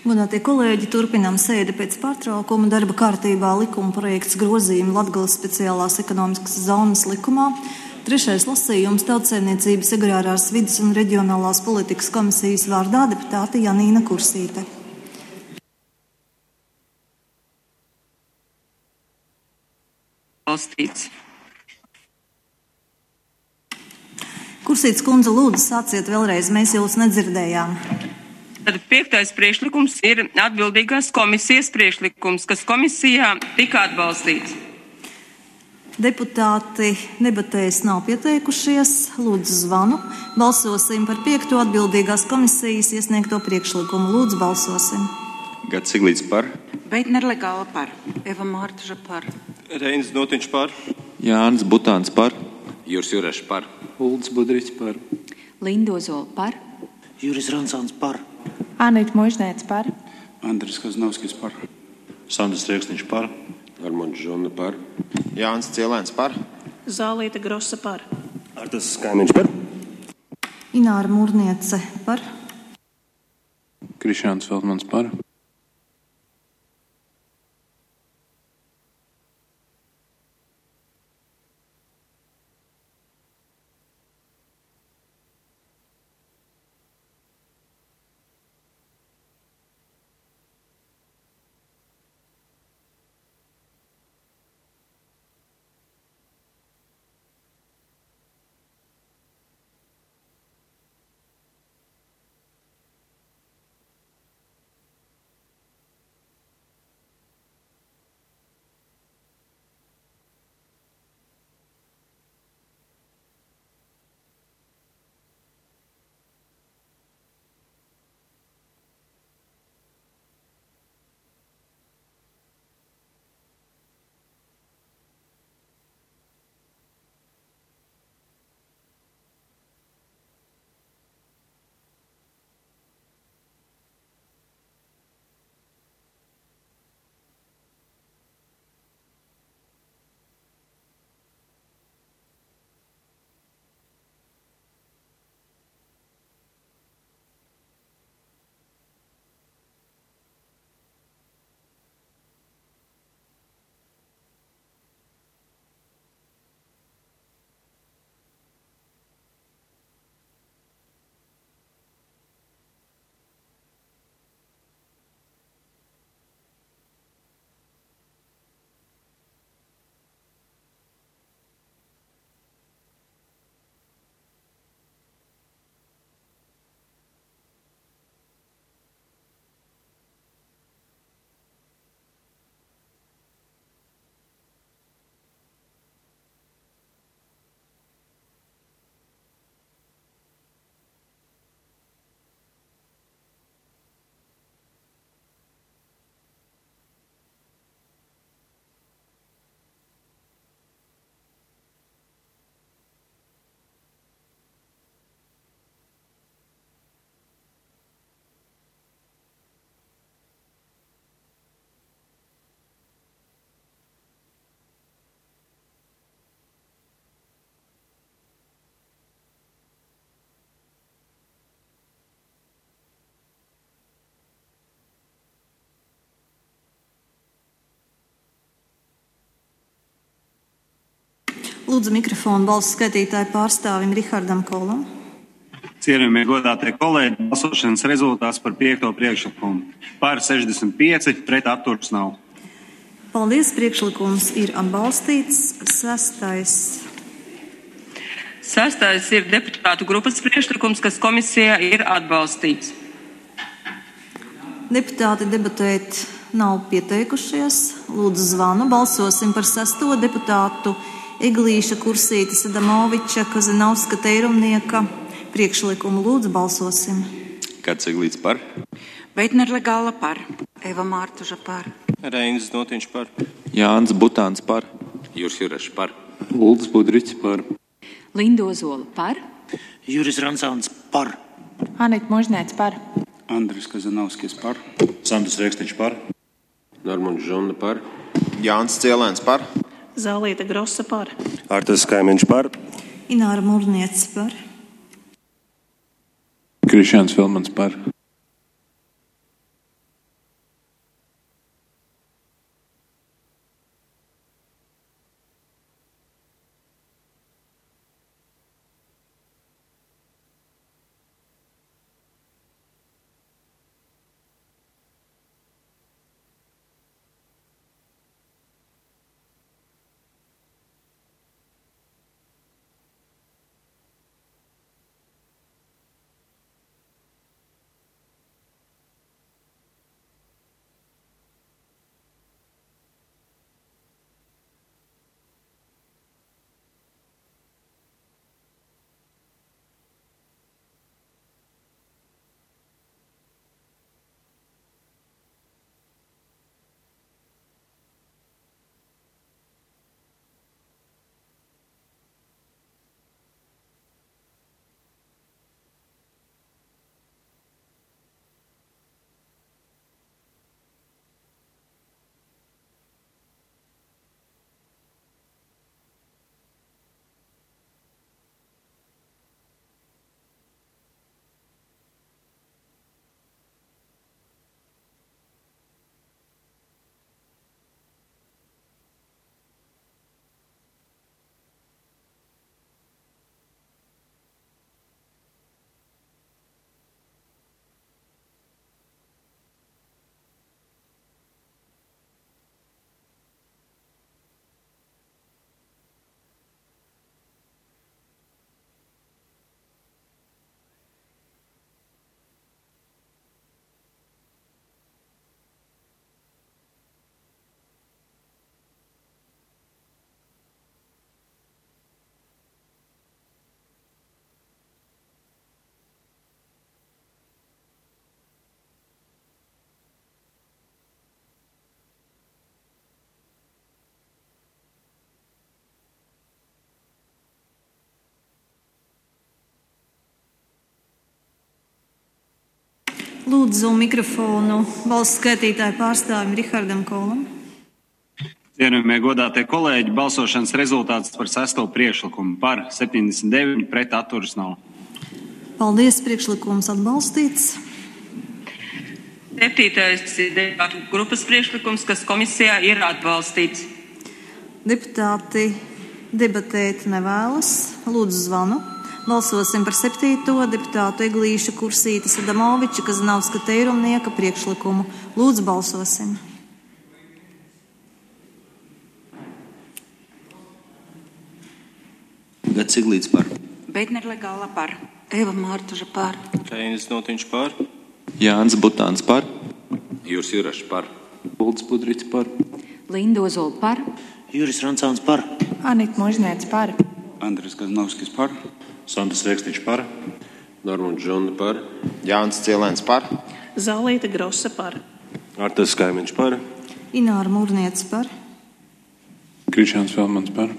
Godātie kolēģi, turpinām sēdi pēc pārtraukuma. Darba kārtībā likuma projekts grozījumi Latgales speciālās ekonomiskas zonas likumā. 3. lasījums Tautsaimniecības, agrārās vides un reģionālās politikas komisijas vārdā deputāte Janīna Kursīte. Balstīts. Kursītes kundze, lūdzu, sāciet vēlreiz, mēs jūs nedzirdējām. Tad 5. priekšlikums ir atbildīgās komisijas priekšlikums, kas komisijā tika atbalstīts. Deputāti debatēs nav pieteikušies. Lūdzu zvanu. Balsosim par 5. atbildīgās komisijas iesniegto priekšlikumu. Lūdzu, balsosim. Gats Siglīts par. Veitner Legāla par. Eva Mārtuža par. Reinis Notiņš par. Jānis Butāns par. Juris Jurešs par. Uldis Budriķis par. Linda Ozola par. Juris Rancāns par. Anita Možnēts par. Andris Kaznovskis par. Sandrs Rieksniņš par. Armands Žona par. Jānis Cielēns par. Zālīta Grosa par. Artas Kaimiņš par. Ināra Mūrniece par. Krišāns Feldmans par. Lūdzu mikrofonu balsu skaitītāju pārstāvim Rihardam Kolam. Cienījamie godātie kolēģi, balsošanas rezultāts par 5. priekšlikumu. Par 65, pret atturs nav. Paldies, priekšlikums ir atbalstīts. 6. 6. ir deputātu grupas priekšlikums, kas komisijā ir atbalstīts. Deputāti debatēt nav pieteikušies. Lūdzu zvanu. Balsosim par 6. deputātu Eglīša Kursītes, Adamoviča, Kazanovska, Teirumnieka priekšlikumu. Lūdzu, balsosim. Gats Siglīts par. Veitner Legāla par. Eva Mārtuža par. Reinis Notiņš par. Jānis Butāns par. Juris Jurešs par. Uldis Budriķis par. Linda Ozola par. Juris Rancāns par. Anita Možnēts par. Andris Kaznovskis par. Sandrs Rieksniņš par. Armands Žona par. Jānis Cielēns par. Zālīta Grosa par. Artas Kaimiņš par. Ināra Mūrniece par. Krišāns Feldmans par. Lūdzu mikrofonu balsu skaitītāju pārstāvim Rihardam Kolam. Cienījamie godātie kolēģi, balsošanas rezultāts par 6. priekšlikumu par 79 pret atturas nav. Paldies, priekšlikums atbalstīts. 7. ir deputātu grupas priekšlikums, kas komisijā ir atbalstīts. Deputāti debatēt nevēlas. Lūdzu zvanu. Balsosim par 7. deputātu Eglīša Kursītes Adamoviča Kazanauska Teirumnieka priekšlikumu. Lūdzu balsosim. Gats Iglīts par. Beitner Legāla par. Eva Mārtuža par. Reinis Notiņš par. Jānis Butāns par. Juris Jurašs par. Ulds Budriķis par. Linda Ozola par. Juris Rancāns par. Anita Možnēts par. Andris Kazanauskis par. Sandrs Rēksniņš par. Normons Žonna par. Jānis Cielēns par. Zālīte Grosa par. Artas Kaimiņš par. Ināra Mūrniece par. Krišāns Velmans par.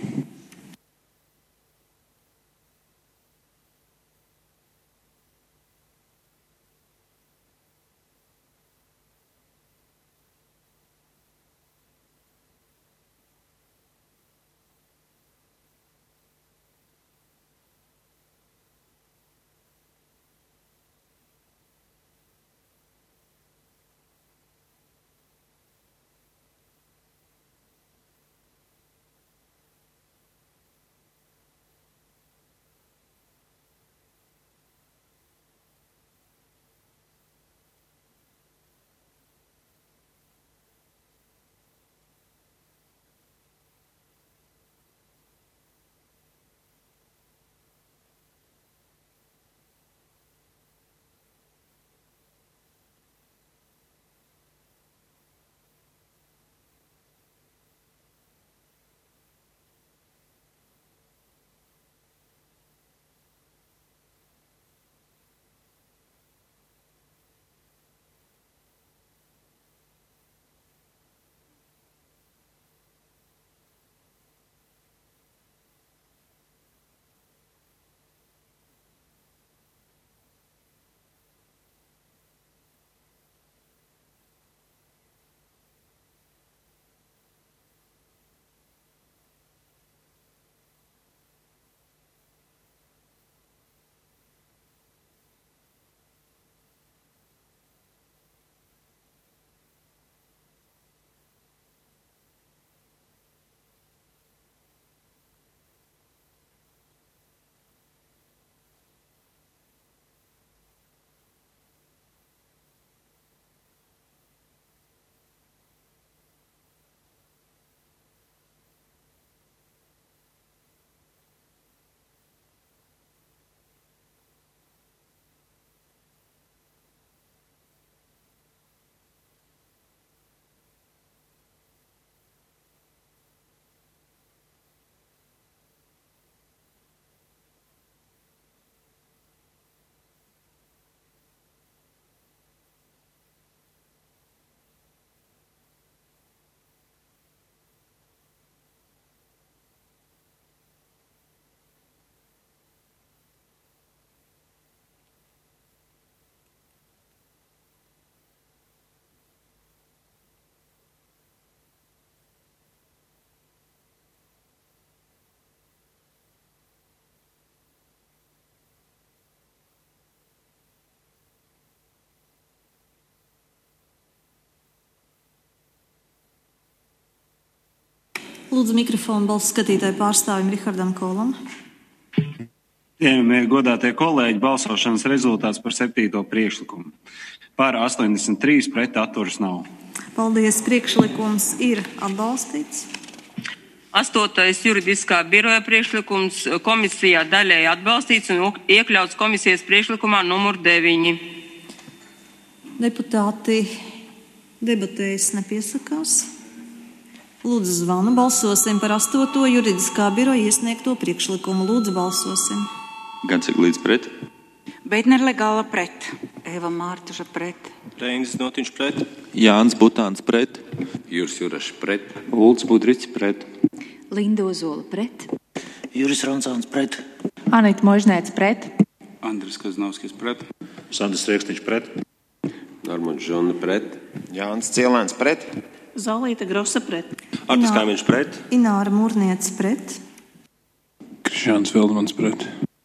Lūdzu mikrofonu balsu skatītāju pārstāvim Rihardam Kolam. Cienījamie godātie kolēģi, balsošanas rezultāts par 7. priekšlikumu. Par 83 pret atturas nav. Paldies, priekšlikums ir atbalstīts. 8. juridiskā biroja priekšlikums komisijā daļēji atbalstīts un iekļauts komisijas priekšlikumā numur 9. Deputāti debatēs nepiesakās. Lūdzu zvanu, balsosim par 8. juridiskā biroja iesniegto priekšlikumu. Lūdzu balsosim. Gats Iglīts pret. Beitner Legāla pret. Eva Mārtuža pret. Reinis Notiņš pret. Jānis Butāns pret. Juris Jurašs pret. Ulds Budriķis pret. Linda Ozola pret. Juris Rancāns pret. Anita Možnēts pret. Andris Kazanauskis pret. Sandrs Rēksniņš pret. Normons Žunda pret. Jānis Cielēns pret. Zālīte Grosa pret. Artis Kaimiņš pret. Ināra Mūrniece pret. Krišjāns Feldmans pret.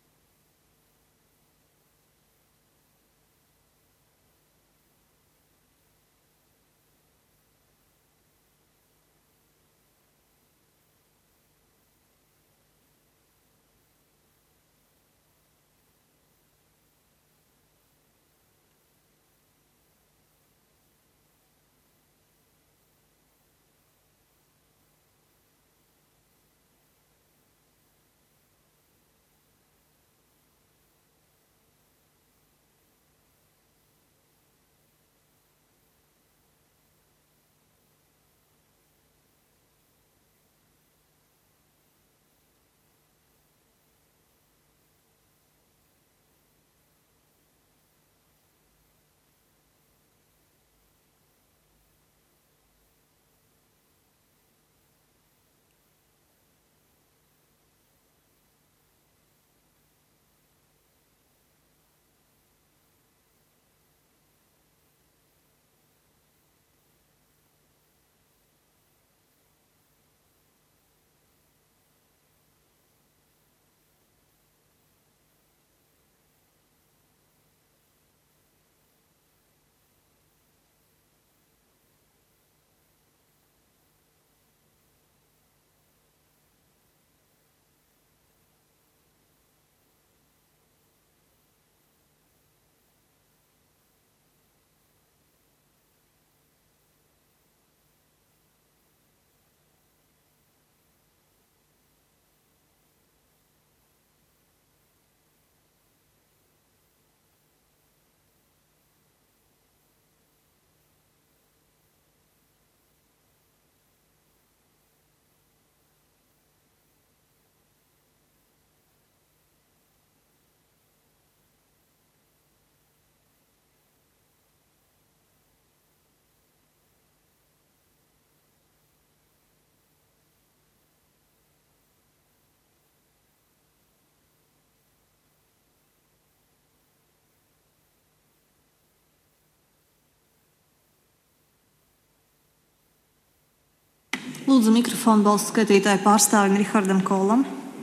Lūdzu mikrofonu balsu skaitītāju pārstāvim Rihardam Kolam.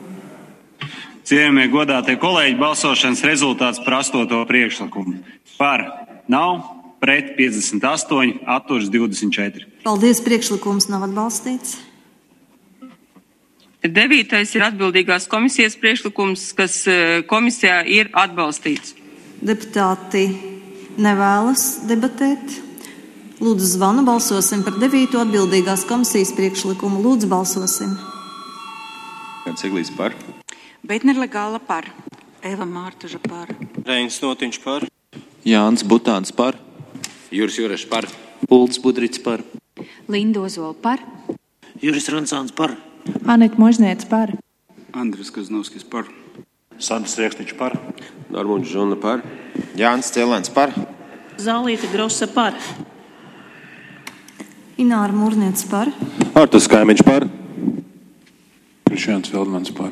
Cienījamie godātie kolēģi, balsošanas rezultāts par 8. priekšlikumu. Par nav, pret 58, atturas 24. Paldies, priekšlikums nav atbalstīts. 9. ir atbildīgās komisijas priekšlikums, kas komisijā ir atbalstīts. Deputāti nevēlas debatēt. Lūdzu zvanu, balsosim par 9. atbildīgās komisijas priekšlikumu. Lūdzu balsosim. Gans Eglīts par. Beitner Legāla par. Eva Mārtuža par. Reinis Notiņš par. Jānis Butāns par. Juris Jurašs par. Ulds Budrits par. Linda Ozola par. Juris Rancāns par. Anita Možniece par. Andris Kaznovskis par. Sandis Riekstiņš par. Normons Žunda par. Jānis Cielēns par. Zālīte Grosa par. Ināra Mūrniece par. Artis Kaimiņš par. Krišjāns Feldmans par.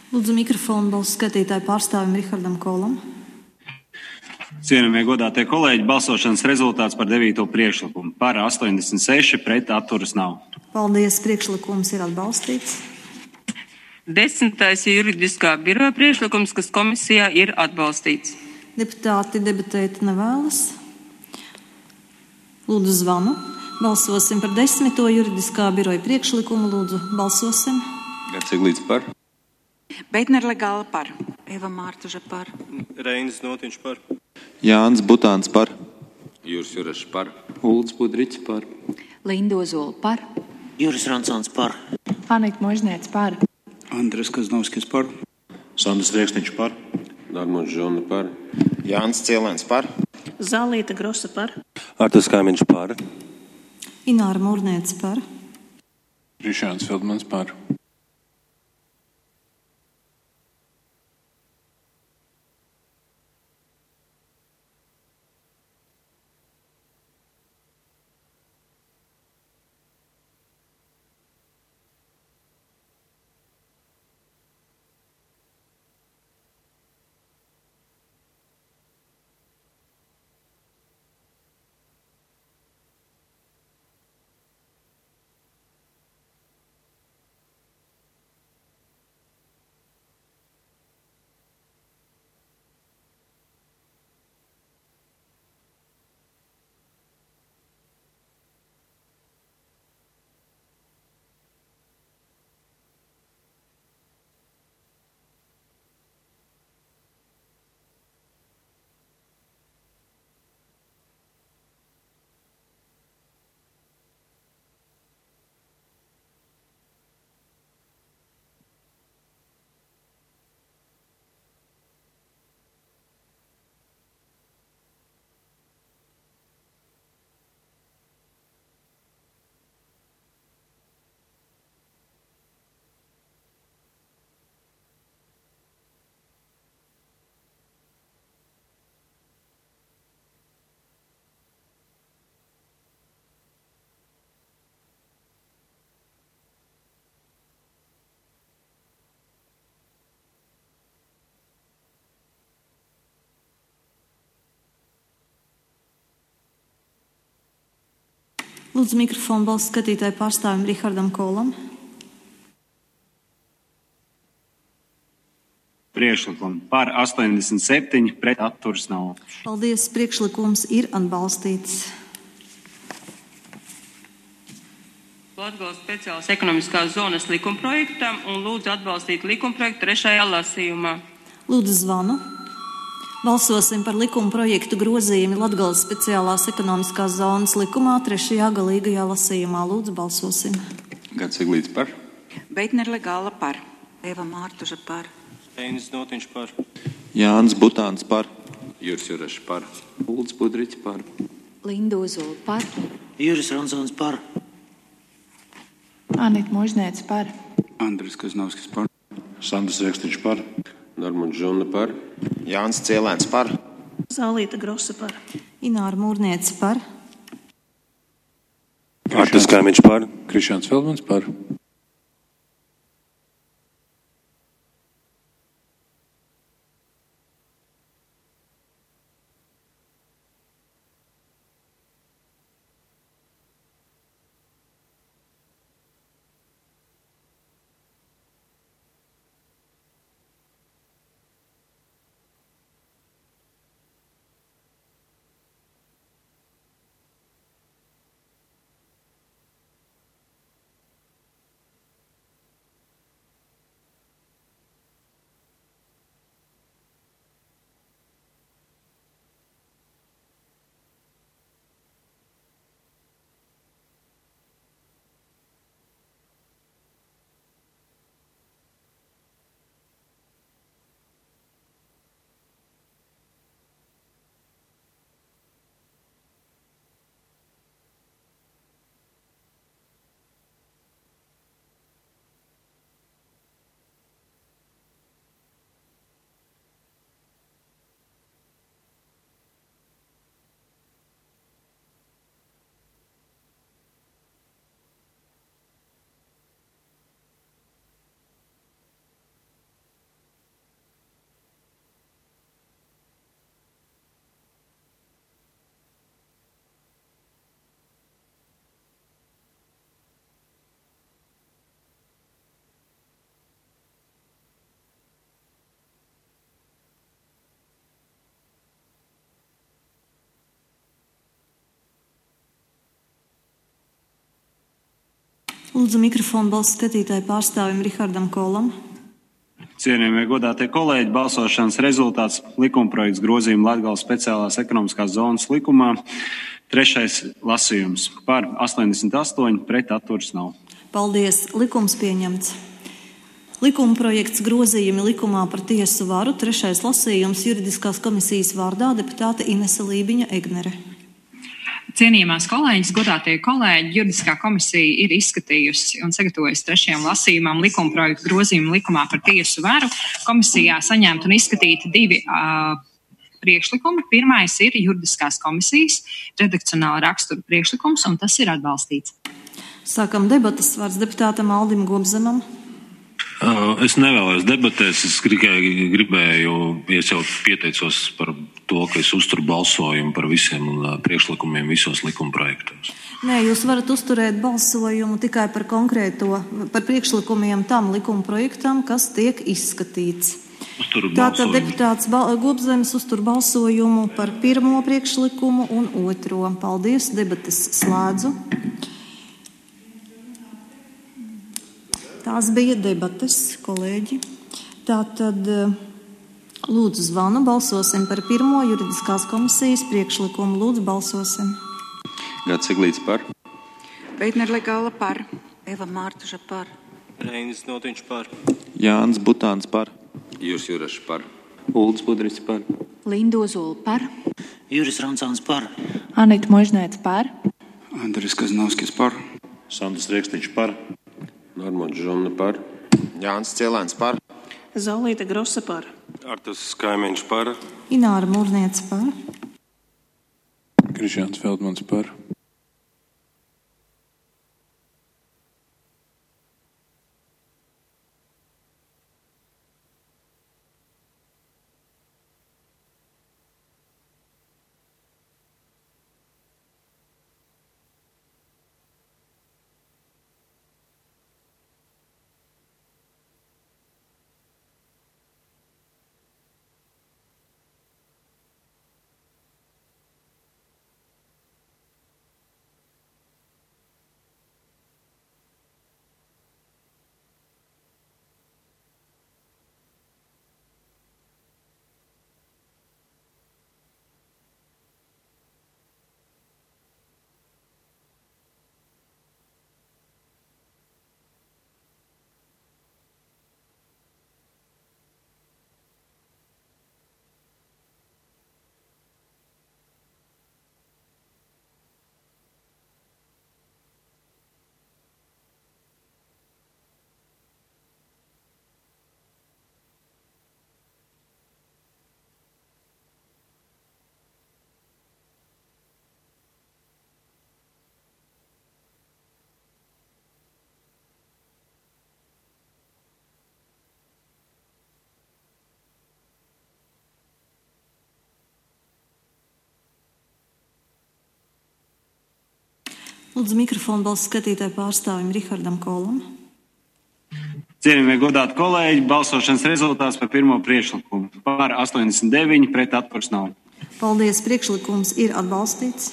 Lūdzu mikrofonu balsu skatītāju pārstāvim Rihardam Kolam. Cienījamie godātie kolēģi, balsošanas rezultāts par 9. priekšlikumu. Par 86, pret atturas nav. Paldies, priekšlikums ir atbalstīts. 10. juridiskā biroja priekšlikums, kas komisijā ir atbalstīts. Deputāti debatēt nevēlas. Lūdzu zvanu. Balsosim par 10. juridiskā biroja priekšlikumu. Lūdzu, balsosim. Gats Eglīts par. Beitner Legāla par. Eva Mārtuža par. Reinis Notiņš par. Jānis Butāns par. Juris Jurešs par. Ulds Budrits par. Linda Ozola par. Juris Ronsons par. Anita Možniec par. Andris Kaznovskis par. Sandis Rēksniņš par. Darmons Žona par. Jānis Cielēns par. Zālīta Grosa par. Artas Kaimiņš par. Ināra Mūrniec par. Krišjāns Feldmans par. Lūdzu mikrofonu balsu skatītāju pārstāvim Rihardam Kolam. Priekšlikumu par 87, pret atturas nav. Paldies, priekšlikums ir atbalstīts. Latgales speciālas ekonomiskās zonas likumprojektam un lūdzu atbalstīt likumprojektu 3. lasījumā. Lūdzu zvanu. Balsosim par likuma projektu grozījumi Latgales speciālās ekonomiskās zonas likumā 3. galīgajā lasījumā. Lūdzu, balsosim. Gats Eglīts par. Beitner Legāla par. Eva Mārtuža par. Reinis Notiņš par. Jānis Butāns par. Juris Jurešs par. Ulds Budrits par. Linda Ozola par. Juris Ronsons par. Anita Možniec par. Andris Kaznovskis par. Sandis Rēksniņš par. Darmons Žona par. Jānis Cielēns par. Zālīta Grosa par. Ināra Mūrniec par. Artas Kaimiņš par. Krišjāns Feldmans par. Lūdzu mikrofonu balsu skatītāju pārstāvim Rihardam Kolam. Cienījamie godātie kolēģi, balsošanas rezultāts likumprojekts grozījuma Latgales speciālās ekonomiskās zonas likumā. 3. lasījums par 88, pret atturas nav. Paldies, likums pieņemts. Likumprojekts grozījumi likumā par tiesu varu. 3. lasījums juridiskās komisijas vārdā deputāte Inese Lībiņa-Egnere. Cienījamās kolēģis, godātie kolēģi, juridiskā komisija ir izskatījusi un sagatavojusi 3. lasījumam likumprojektu grozījumu likumā par tiesu varu. Komisijā saņemt un izskatīt 2 priekšlikumi. Pirmais ir juridiskās komisijas redakcionāla rakstura priekšlikums, un tas ir atbalstīts. Sākam debatas, vārds deputātam Aldim Gobzemam. Es nevēlos debatēs, es gribēju, es jau pieteicos par to, ka es uzturu balsojumu par visiem priekšlikumiem visos likumprojektos. Nē, jūs varat uzturēt balsojumu tikai par priekšlikumiem tam likumprojektam, kas tiek izskatīts. Tātad deputāts Gobzems uztur balsojumu par 1. priekšlikumu un 2. Paldies, debates slēdzu. Tās bija debates, kolēģi. Tātad lūdzu zvanu, balsosim par 1. juridiskās komisijas priekšlikumu. Lūdzu balsosim. Gats Eglīts par. Beitner Legāla par. Eva Mārtuža par. Reinis Notiņš par. Jānis Butāns par. Juris Jurašs par. Ulds Budriķis par. Linda Ozola par. Juris Rancāns par. Anita Možnēts par. Andris Kaznovskis par. Sandis Riekstiņš par. Normons Žona par. Jānis Cielēns par. Zālīta Grosa par. Artas Kaimiņš par. Ināra Mūrniece par. Krišjāns Feldmans par. Lūdzu mikrofonu balsu skatītāju pārstāvim Rihardam Kolam. Cienījamie godāti kolēģi, balsošanas rezultāts par 1. priekšlikumu. Par 89, pret atturas nav. Paldies, priekšlikums ir atbalstīts.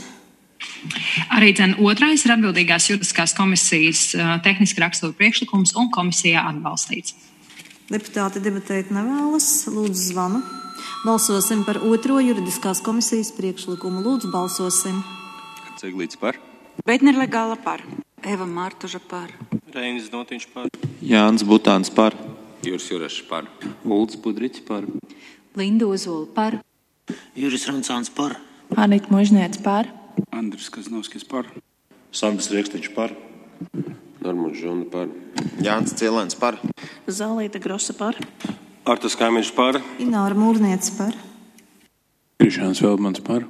Arī 2. ir atbildīgās juridiskās komisijas tehniski rakstura priekšlikums un komisijā atbalstīts. Deputāti debatēt nevēlas. Lūdzu zvanu. Balsosim par 2. juridiskās komisijas priekšlikumu. Lūdzu balsosim. Gats Eglīts par. Beitner Legāla par. Eva Mārtuža par. Reinis Notiņš par. Jānis Butāns par. Juris Jurašs par. Ulds Budriķis par. Linda Ozola par. Juris Rancāns par. Anita Možnēts par. Andris Kaznovskis par. Sandis Riekstiņš par. Normons Žona par. Jānis Cielēns par. Zālīta Grosa par. Artas Kaimiņš par. Ināra Mūrniece par. Krišjāns Feldmans par.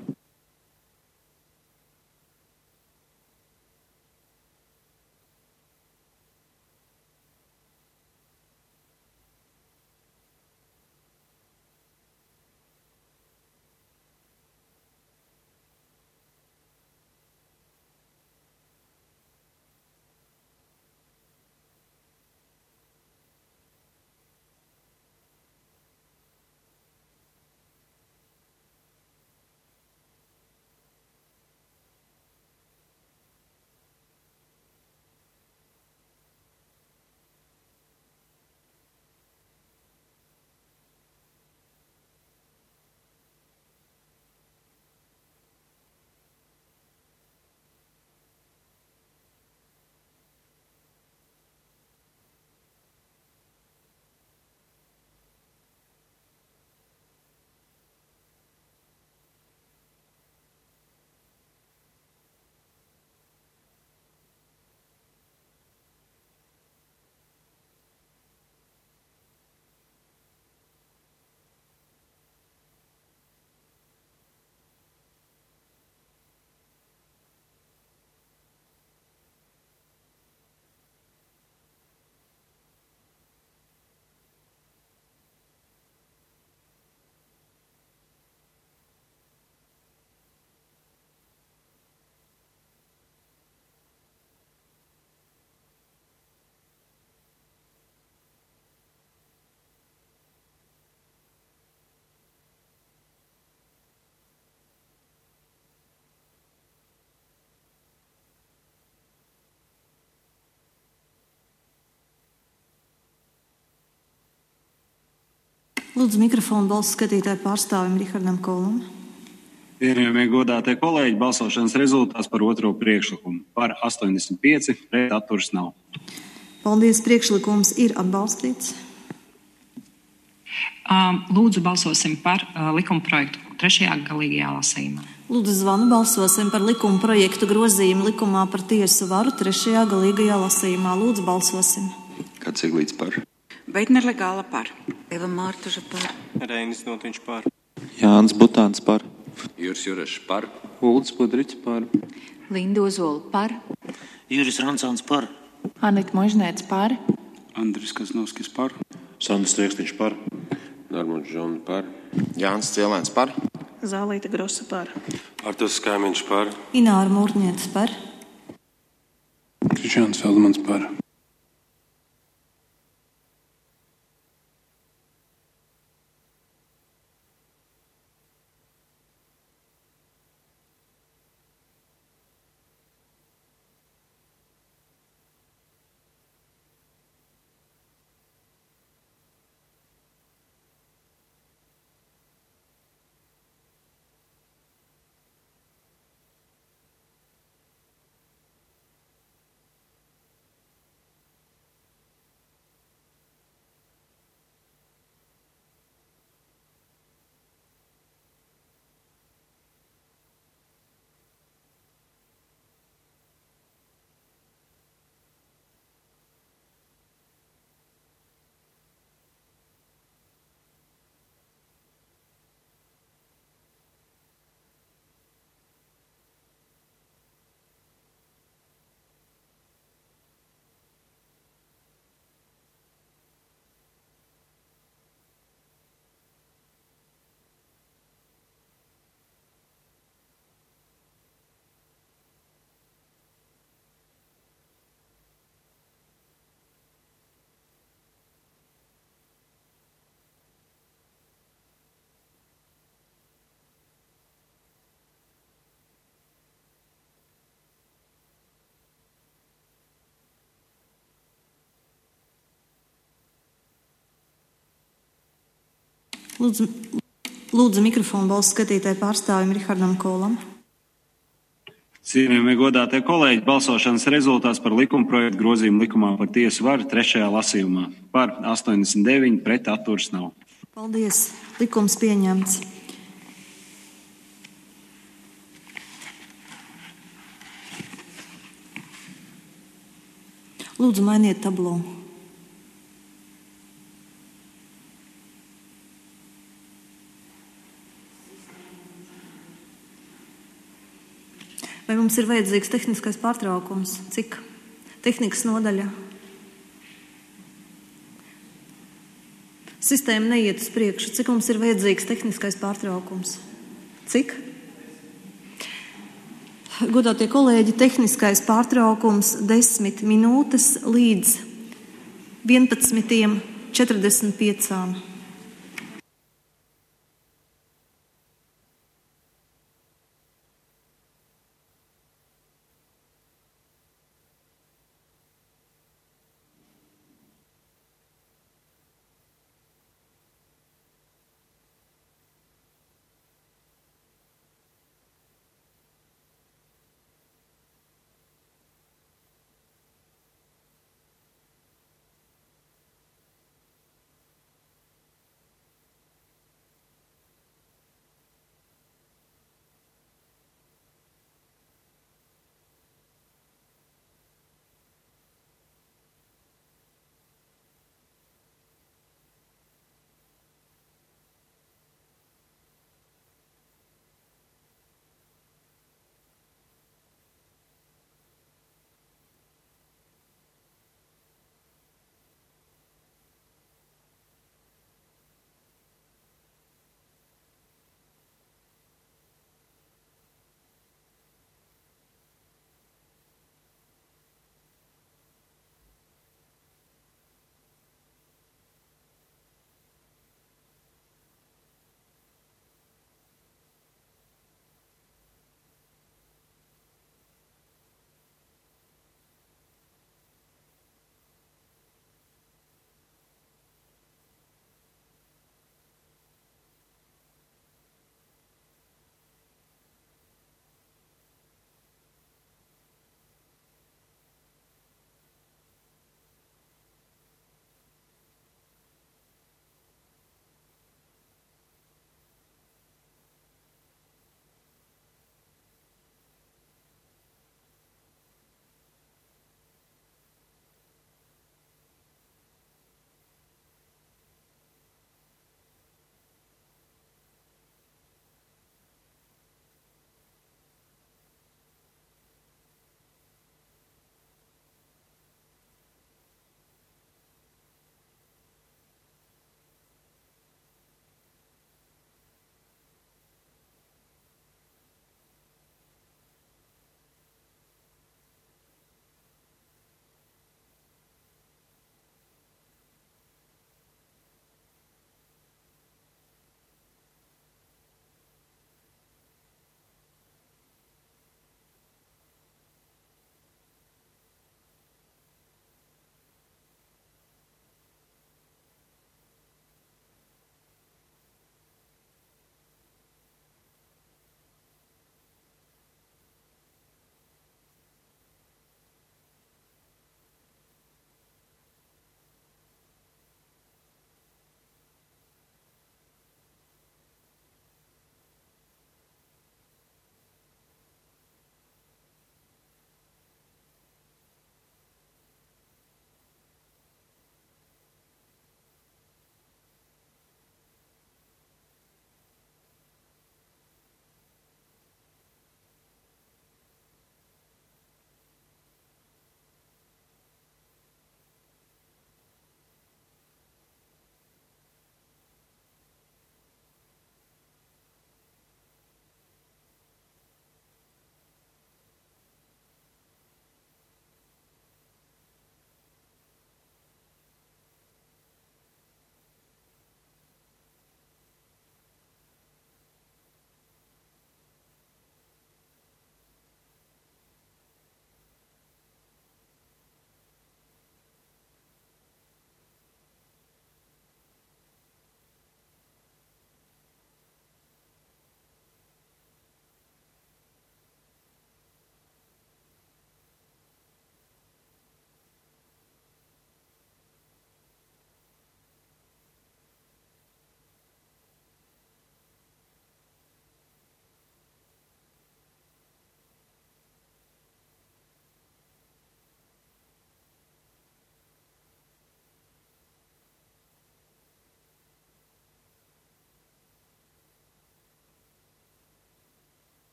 Lūdzu mikrofonu balsu skatītāju pārstāvim Rihardam Kolam. Cienījamie godātie kolēģi, balsošanas rezultāts par otro priekšlikumu. Par 85, pret atturas nav. Paldies, priekšlikums ir atbalstīts. Lūdzu balsosim par likumprojektu trešajā galīgajā lasījumā. Lūdzu zvanu balsosim par likuma projektu grozījumu likumā par tiesu varu trešajā galīgajā lasījumā. Lūdzu balsosim. Kāds Eglīts par? Veidner Legāla par. Eva Mārtuža par. Reinis Notiņš par. Jānis Butāns par. Juris Jurešs par. Ulds Budriķis par. Linda Ozola par. Juris Rancāns par. Anita Možnēts par. Andris Kaznovskis par. Sandis Rēksniņš par. Normons Žona par. Jānis Cielēns par. Zālīta Grosa par. Arturs Kaimiņš par. Ināra Mūrnietis par. Krišjāns Feldmans par. Lūdzu mikrofonu balsu skatītāju pārstāvim Rihardam Kolam. Cienījamie godātie kolēģi, balsošanas rezultāts par likumprojektu grozījumu likumā par tiesu varu trešajā lasījumā. Par 89, pret atturas nav. Paldies. Likums pieņemts. Lūdzu mainiet tablo. Vai mums ir vajadzīgs tehniskais pārtraukums? Cik? Tehnikas nodaļa. Sistēma neiet uz priekšu. Cik mums ir vajadzīgs tehniskais pārtraukums? Cik? Godātie kolēģi, tehniskais pārtraukums 10 minūtes līdz 11:45.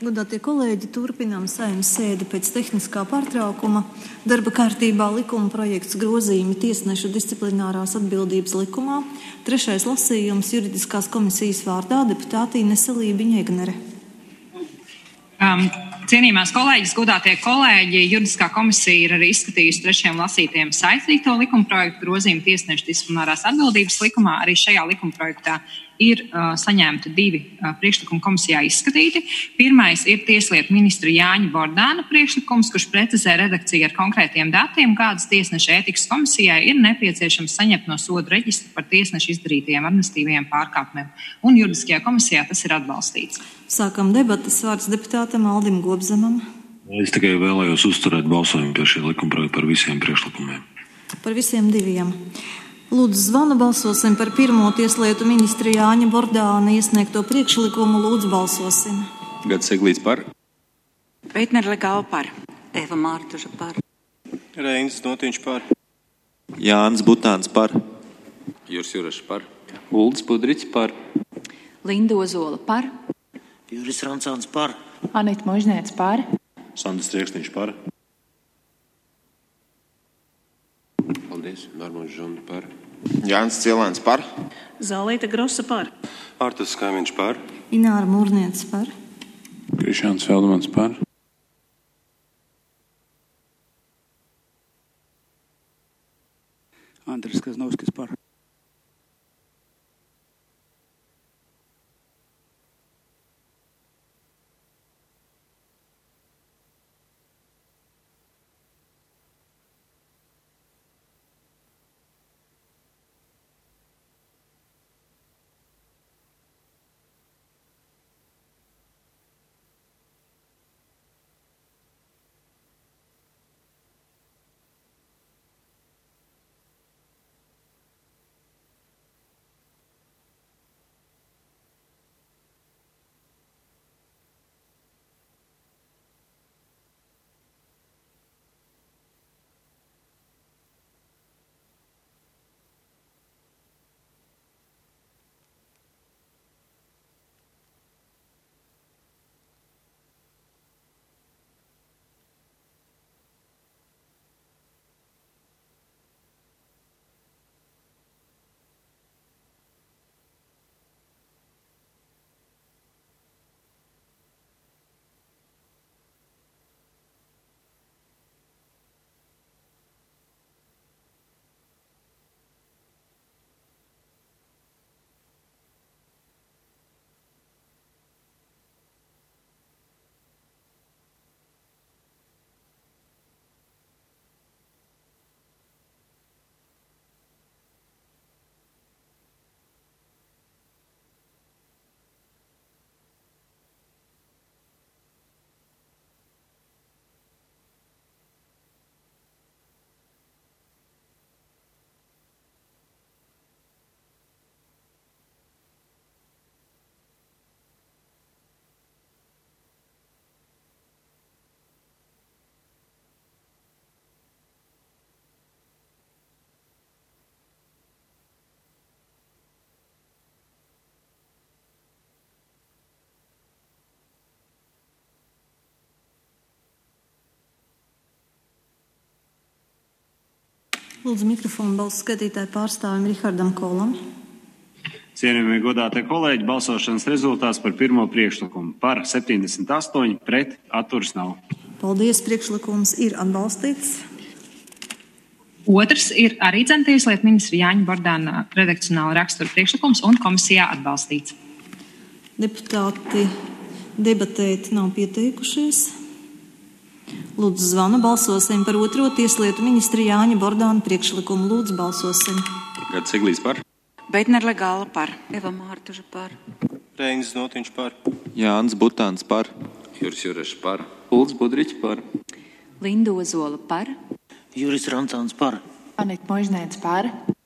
Godātie kolēģi, turpinām Saeimas sēdi pēc tehniskā pārtraukuma. Darba kārtībā likuma projekts grozījumi tiesnešu disciplinārās atbildības likumā. 3. lasījums juridiskās komisijas vārdā deputāte Inese Lībiņa-Egnere. Cienījamās kolēģis, godātie kolēģi, juridiskā komisija ir arī izskatījusi 3. lasītiem saistīto likumprojektu grozījumu tiesnešu disciplinārās atbildības likumā. Arī šajā likumprojektā ir saņemti 2 priekšlikumi komisijā izskatīti. Pirmais ir tieslietu ministra Jāņa Bordāna priekšlikums, kurš precizē redakciju ar konkrētiem datiem, kādas tiesneša ētikas komisijai ir nepieciešams saņemt no sodu reģistra par tiesnešu izdarītajiem administratīvajiem pārkāpumiem. Un juridiskajā komisijā tas ir atbalstīts. Sākam debatas, vārds deputātam Aldim Gobzemam. Es tikai vēlējos uzturēt balsojumu pie šī likumprojekta par visiem priekšlikumiem. Par visiem 2. Lūdzu, zvanu balsosim par pirmo tieslietu ministra Jāņa Bordāna iesniegto priekšlikumu. Lūdzu, balsosim. Gads Eglīts par. Veitner Legāla par. Eva Mārtuža par. Reinis Notiņš par. Jānis Butāns par. Juris Jurašs par. Uldis Budriķis par. Linda Ozola par. Juris Rancāns par. Anita Možnēts par. Sandis Rieksniņš par. Paldies. Darmons Žunda par. Jānis Cielēns par. Zālīta Grosa par. Artas Kaimiņš par. Ināra Mūrnieca par. Krišāns Feldmans par. Andris Kaznovskis par. Lūdzu, mikrofonu balsu skatītāju pārstāvim Rihardam Kolam. Cienījamie godātie kolēģi, balsošanas rezultāts par pirmo priekšlikumu. Par 78, pret atturas nav. Paldies, priekšlikums ir atbalstīts. Otrs ir arī tieslietu ministra Jāņa Bordāna redakcionāla rakstura priekšlikums un komisijā atbalstīts. Deputāti debatēt nav pieteikušies. Lūdzu, zvanu balsosim par otro tieslietu ministra Jāņa Bordāna priekšlikumu. Lūdzu, balsosim. Gads Eglīts par. Veitner Legāla par. Eva Mārtuža par. Reinis Notiņš par. Jānis Butāns par. Juris Jurašs par. Uldis Budriķis par. Linda Ozola par. Juris Rancāns par. Anita Možnēts par.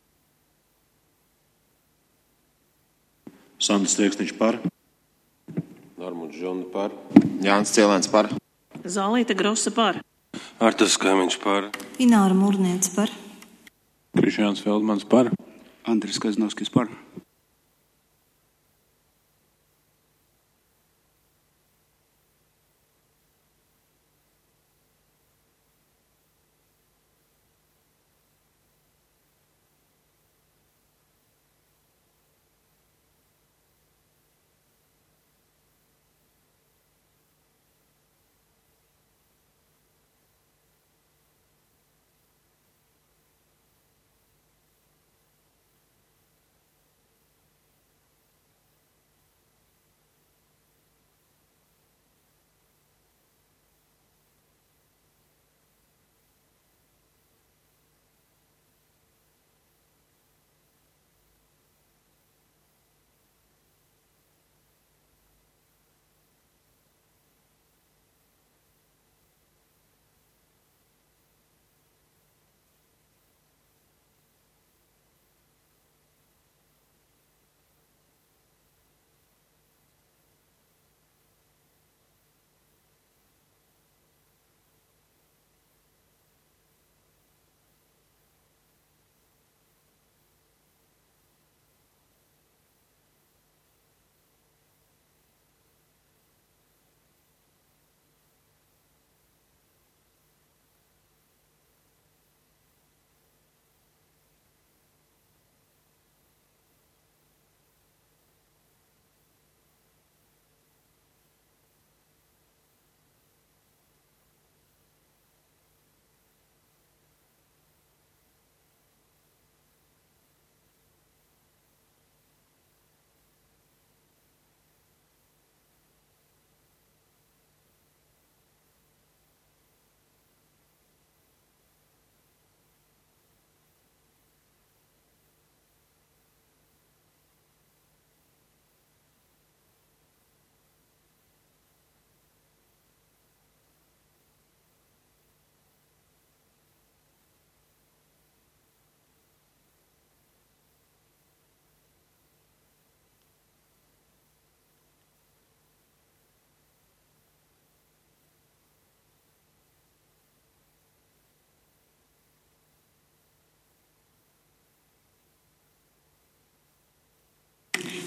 Sandis Rieksniņš par. Darmons Žunda par. Jānis Cielēns par. Zālīta Grosa par. Artas Kaimiņš par. Ināra Mūrnieca par. Krišāns Feldmans par. Andris Kaznovskis par.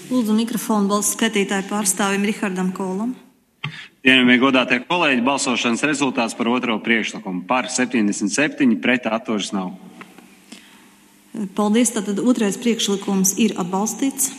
Lūdzu mikrofonu balsu skaitītāju pārstāvim Rihardam Kolam. Cienījamie godātie kolēģi, balsošanas rezultāts par otro priekšlikumu. Par 77, pret atturas nav. Paldies, tātad otrais priekšlikums ir atbalstīts.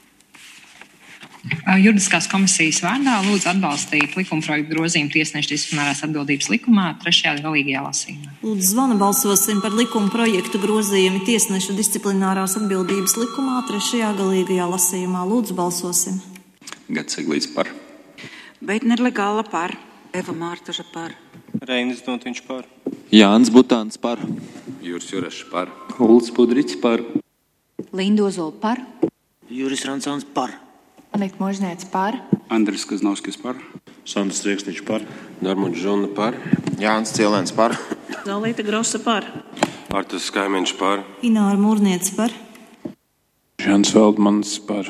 Juridiskās komisijas vārdā lūdzu atbalstīt likumprojektu grozījumu tiesnešu disciplinārās atbildības likumā 3. galīgajā lasījumā. Lūdzu zvana balsosim par likumprojektu grozījumu tiesnešu disciplinārās atbildības likumā 3. galīgajā lasījumā. Lūdzu balsosim. Gats Eglīts par. Beitner Legāla par. Eva Mārtuža par. Reinis Notiņš par. Jānis Butāns par. Juris Jurešs par. Ulds Budriķis par. Linda Ozola par. Juris Rancāns par. Anita Možņēts par. Andris Kaznovskis par. Sandis Riekstiņš par. Darmuģa Žona par. Jānis Cielēns par. Zolīta Grosa par. Artas Kaimiņš par. Ināra Mūrniece par. Krišjāns Feldmans par.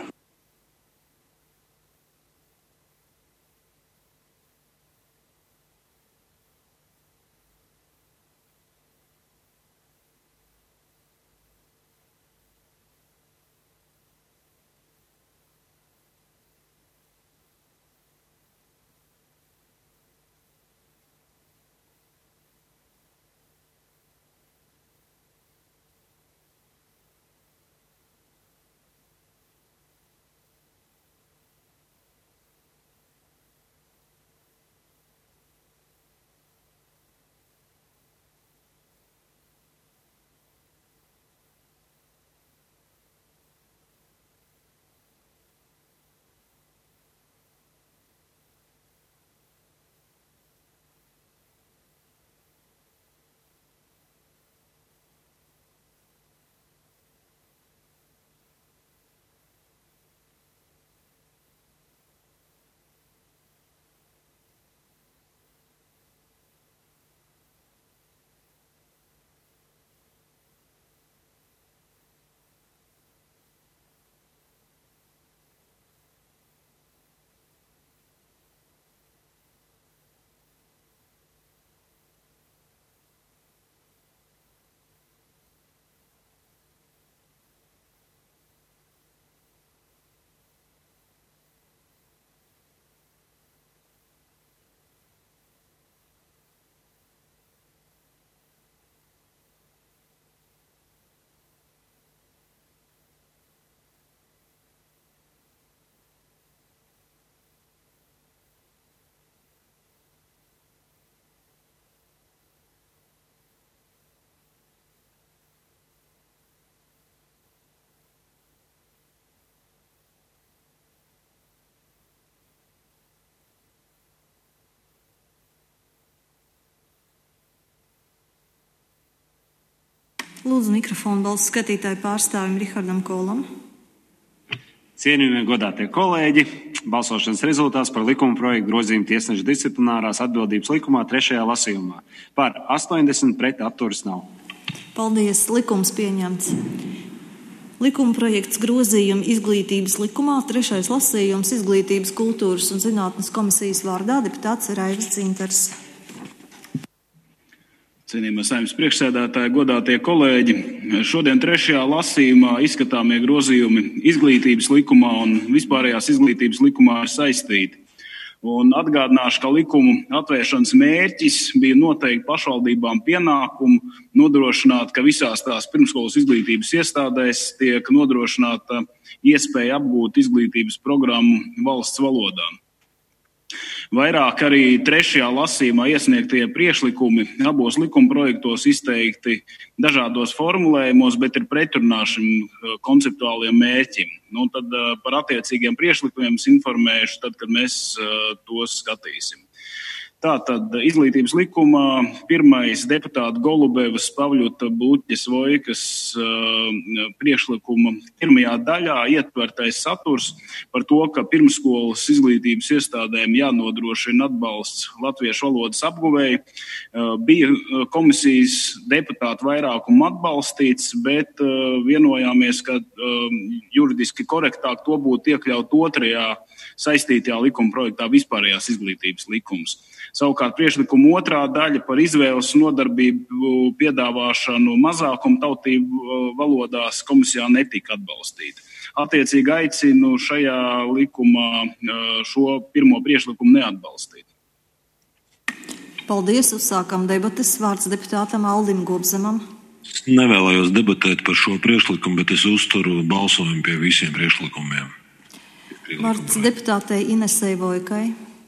Lūdzu mikrofonu balsu skatītāju pārstāvim Rihardam Kolam. Cienījamie godātie kolēģi, balsošanas rezultāts par likuma projektu grozījumu tiesnešu disciplinārās atbildības likumā 3. lasījumā. Par 80, pret atturas nav. Paldies, likums pieņemts. Likuma projekts grozījumu izglītības likumā 3. lasījums Izglītības, kultūras un zinātnes komisijas vārdā deputāts Raivis Dzintars. Cienījamie Saeimas priekšsēdētāji, godātie kolēģi, šodien 3. lasījumā izskatāmie grozījumi izglītības likumā un vispārējās izglītības likumā ir saistīti. Un atgādināšu, ka likumu atvēršanas mērķis bija noteikti pašvaldībām pienākumu nodrošināt, ka visās tās pirmskolas izglītības iestādēs tiek nodrošināta iespēja apgūt izglītības programmu valsts valodā. Vairāk arī 3. lasījumā iesniegtie priekšlikumi abos likumprojektos izteikti dažādos formulējumos, bet ir pretrunā šim konceptuāliem mērķim. Tad par attiecīgiem priekšlikumiem informēšu tad, kad mēs tos skatīsim. Tātad izglītības likumā pirmais deputāta Golubevas, Pavļuta, Bluķes, Vojkas priekšlikuma pirmajā daļā ietvertais saturs par to, ka pirmskolas izglītības iestādēm jānodrošina atbalsts latviešu valodas apguvēji, bija komisijas deputātu vairākumu atbalstīts, bet vienojāmies, ka juridiski korektāk to būtu iekļaut 2. saistītajā likuma projektā vispārējās izglītības likums. Savukārt priekšlikuma otrā daļa par izvēles nodarbību piedāvāšanu mazākumtautību valodās komisijā netika atbalstīta. Attiecīgi aicinu šajā likumā šo pirmo priekšlikumu neatbalstīt. Paldies, uzsākam debates. Vārds deputātam Aldim Gobzemam. Es nevēlējos debatēt par šo priekšlikumu, bet es uzturu balsojumu pie visiem priekšlikumiem. Vārds deputātei Inesei Vojkai.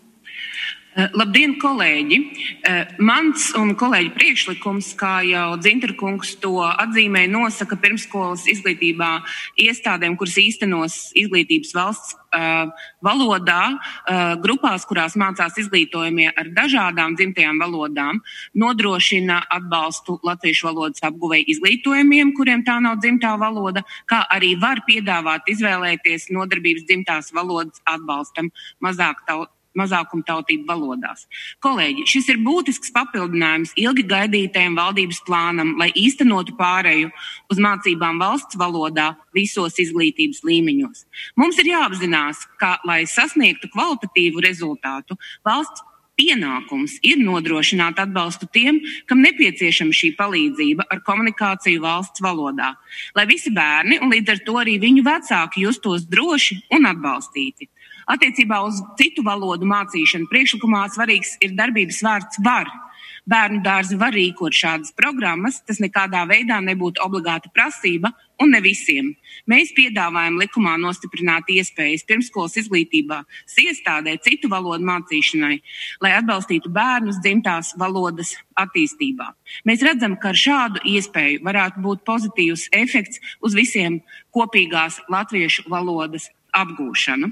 Labdien, kolēģi! Mans un kolēģi priekšlikums, kā jau Dzintarkungs to atzīmē, nosaka pirmsskolas izglītībā iestādēm, kuras īstenos izglītības valsts valodā, grupās, kurās mācās izglītojumie ar dažādām dzimtajām valodām, nodrošina atbalstu latviešu valodas apguvei izglītojumiem, kuriem tā nav dzimtā valoda, kā arī var piedāvāt izvēlēties nodarbības dzimtās valodas atbalstam mazākumtautību valodās. Kolēģi, šis ir būtisks papildinājums ilgi gaidītajam valdības plānam, lai īstenotu pāreju uz mācībām valsts valodā visos izglītības līmeņos. Mums ir jāapzinās, ka, lai sasniegtu kvalitatīvu rezultātu, valsts pienākums ir nodrošināt atbalstu tiem, kam nepieciešama šī palīdzība ar komunikāciju valsts valodā, lai visi bērni un līdz ar to arī viņu vecāki justos droši un atbalstīti. Attiecībā uz citu valodu mācīšanu priekšlikumā svarīgs ir darbības vārds var. Bērnu dārzi var rīkot šādas programmas, tas nekādā veidā nebūtu obligāta prasība un ne visiem. Mēs piedāvājam likumā nostiprināt iespējas pirmskolas izglītībā iestādē citu valodu mācīšanai, lai atbalstītu bērnus dzimtās valodas attīstībā. Mēs redzam, ka ar šādu iespēju varētu būt pozitīvs efekts uz visiem kopīgās latviešu valodas apgūšanu.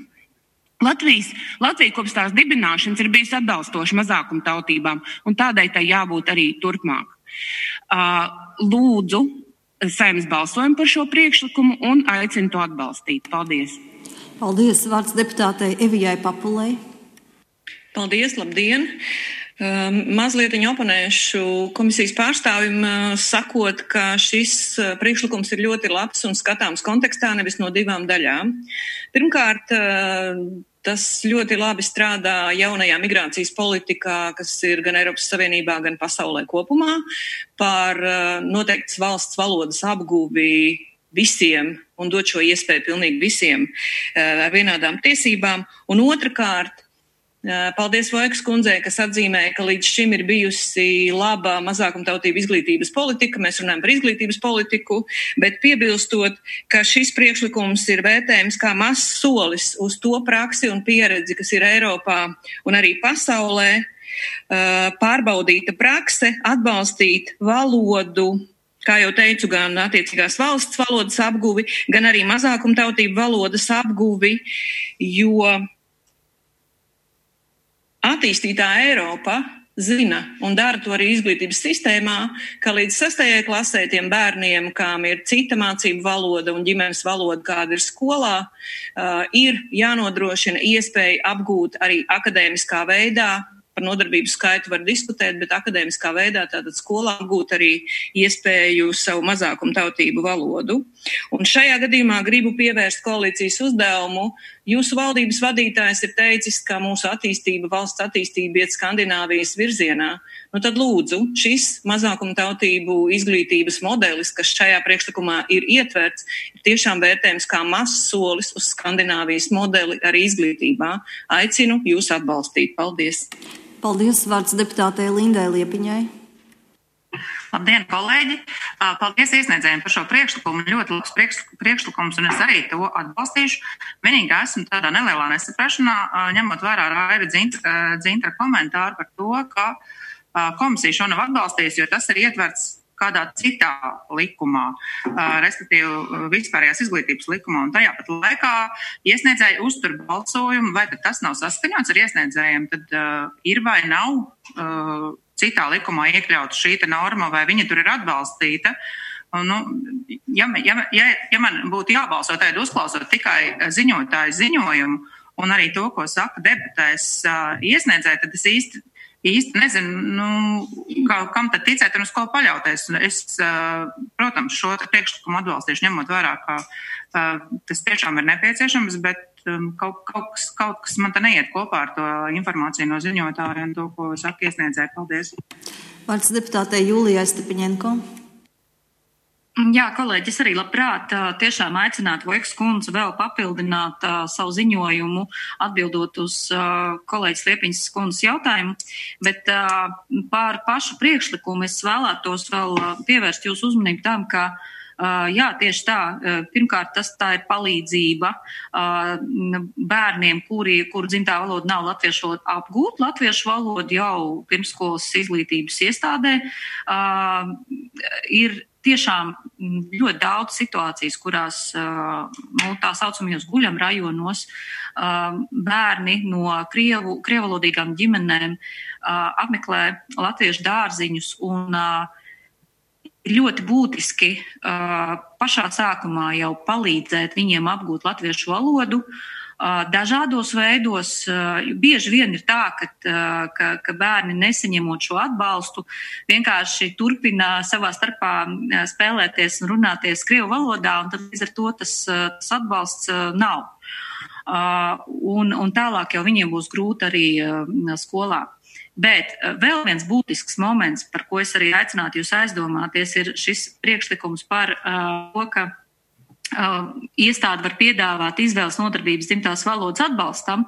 Latvija kopš tās dibināšanas ir bijusi atbalstoša mazākumtautībām, un tādai tai jābūt arī turpmāk. Lūdzu Saeimas balsojumu par šo priekšlikumu un aicinu to atbalstīt. Paldies. Paldies. Vārds deputātei Evijai Papulei. Paldies, labdien. Mazliet oponēšu komisijas pārstāvim, sakot, ka šis priekšlikums ir ļoti labs un skatāms kontekstā, nevis no divām daļām. Pirmkārt, tas ļoti labi strādā jaunajā migrācijas politikā, kas ir gan Eiropas Savienībā, gan pasaulē kopumā, par noteiktas valsts valodas apguvi visiem un dot šo iespēju pilnīgi visiem ar vienādām tiesībām. Un otrkārt, paldies Vojkas kundzei, kas atzīmē, ka līdz šim ir bijusi laba mazākumtautību izglītības politika. Mēs runājam par izglītības politiku, bet piebilstot, ka šis priekšlikums ir vērtējums kā mazs solis uz to praksi un pieredzi, kas ir Eiropā un arī pasaulē, pārbaudīta prakse, atbalstīt valodu, kā jau teicu, gan attiecīgās valsts valodas apguvi, gan arī mazākumtautību valodas apguvi, jo attīstītā Eiropa zina un dara to arī izglītības sistēmā, ka līdz 6. klasē tiem bērniem, kām ir cita mācību valoda un ģimenes valoda, kāda ir skolā, ir jānodrošina iespēja apgūt arī akadēmiskā veidā. Par nodarbību skaitu var diskutēt, bet akadēmiskā veidā tātad skolā gūt arī iespēju savu mazākumtautību valodu. Un šajā gadījumā gribu pievērst koalīcijas uzdevumu. Jūsu valdības vadītājs ir teicis, ka mūsu attīstība, valsts attīstība iet Skandināvijas virzienā. Nu tad lūdzu, šis mazākumtautību izglītības modelis, kas šajā priekšlikumā ir ietverts, ir tiešām vērtējums kā mazs solis uz Skandināvijas modeli arī izglītībā. Aicinu jūs atbalstīt. Paldies! Paldies. Vārds deputātei Lindai Liepiņai. Labdien, kolēģi! Paldies iesniedzējiem par šo priekšlikumu. Ļoti labs priekšlikums, un es arī to atbalstīšu. Vienīgi esmu tādā nelielā nesaprašanā, ņemot vērā Raira Dzintara komentāru par to, ka komisija šo nav atbalstījusi, jo tas ir ietverts kādā citā likumā, respektīvi vispārējās izglītības likumā, un tajā pat laikā iesniedzēji uztur balsojumu, vai tad tas nav saskaņots ar iesniedzējiem, tad ir vai nav citā likumā iekļauta šī norma, vai viņa tur ir atbalstīta. Nu, ja man būtu jābalso tagad uzklausot tikai ziņotāju ziņojumu un arī to, ko saka debatēs iesniedzēji, tad es īsti nezinu, kam tad ticēt un uz ko paļauties. Es, protams, šo priekšlikumu atbalstīšu, ņemot vērā, ka tas tiešām ir nepieciešams, bet kaut kas man te neiet kopā ar to informāciju no ziņotāja un to, ko saka iesniedzēja. Paldies. Vārds deputātei Jūlijai Stepiņenko. Jā, kolēģi, es arī labprāt tiešām aicinātu Voikas kundzi vēl papildināt savu ziņojumu, atbildot uz kolēģis Liepiņas kundzes jautājumu, bet par pašu priekšlikumu es vēlētos vēl pievērst jūsu uzmanību tam, ka jā, tieši tā. Pirmkārt, tā ir palīdzība bērniem, kuru dzimtā valoda nav latviešu valoda, apgūt latviešu valodu jau pirmsskolas izglītības iestādē. Ir tiešām ļoti daudz situācijas, kurās tā saucamajos guļam rajonos bērni no krievalodīgām ģimenēm apmeklē latviešu dārziņus un ļoti būtiski pašā sākumā jau palīdzēt viņiem apgūt latviešu valodu dažādos veidos. Bieži vien ir tā, ka bērni nesaņemot šo atbalstu vienkārši turpina savā starpā spēlēties un runāties krievu valodā, un tad līdz ar to tas atbalsts nav. Un tālāk jau viņiem būs grūti arī skolā. Bet vēl viens būtisks moments, par ko es arī aicinātu jūs aizdomāties, ir šis priekšlikums par to, ka iestāde var piedāvāt izvēles nodarbības dzimtās valodas atbalstam.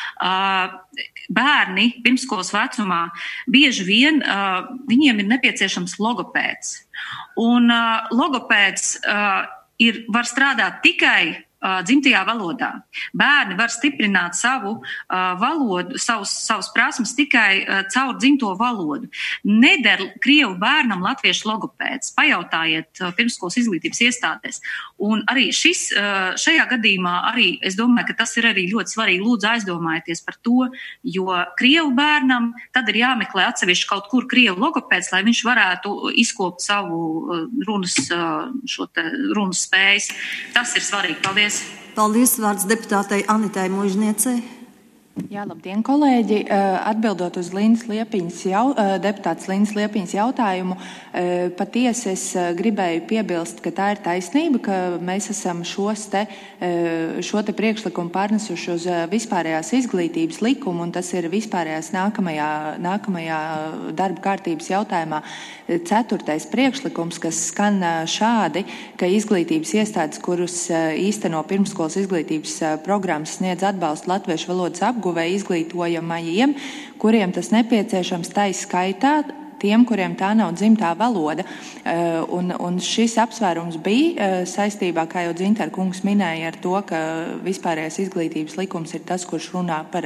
Bērni pirmskolas vecumā bieži vien viņiem ir nepieciešams logopēds. Un logopēds var strādāt tikai dzimtajā valodā. Bērni var stiprināt savu valodu, savus prasmes tikai caur dzimto valodu. Neder krievu bērnam latviešu logopēds. Pajautājiet pirmskolas izglītības iestādēs. Un arī šajā gadījumā arī, es domāju, ka tas ir arī ļoti svarīgi. Lūdzu aizdomājieties par to, jo krievu bērnam tad ir jāmeklē atsevišķi kaut kur krievu logopēds, lai viņš varētu izkopt savu runas spējas. Tas ir svarīgi. Paldies! Paldies, vārds deputātei Anitai Mužniecei. Jā, labdien, kolēģi! Atbildot uz deputātas Lindas Liepiņas jautājumu, patiesi es gribēju piebilst, ka tā ir taisnība, ka mēs esam šo te priekšlikumu pārnesuši uz vispārējās izglītības likumu, un tas ir vispārējās nākamajā darba kārtības jautājumā 4. priekšlikums, kas skan šādi, ka izglītības iestādes, kurus īsteno pirmskolas izglītības programmas, sniedz atbalstu latviešu valodas apguvēja izglītojamajiem, kuriem tas nepieciešams tai skaitā, tiem, kuriem tā nav dzimtā valoda. Un šis apsvērums bija saistībā, kā jau Dzintara kungs minēja, ar to, ka vispārējais izglītības likums ir tas, kurš runā par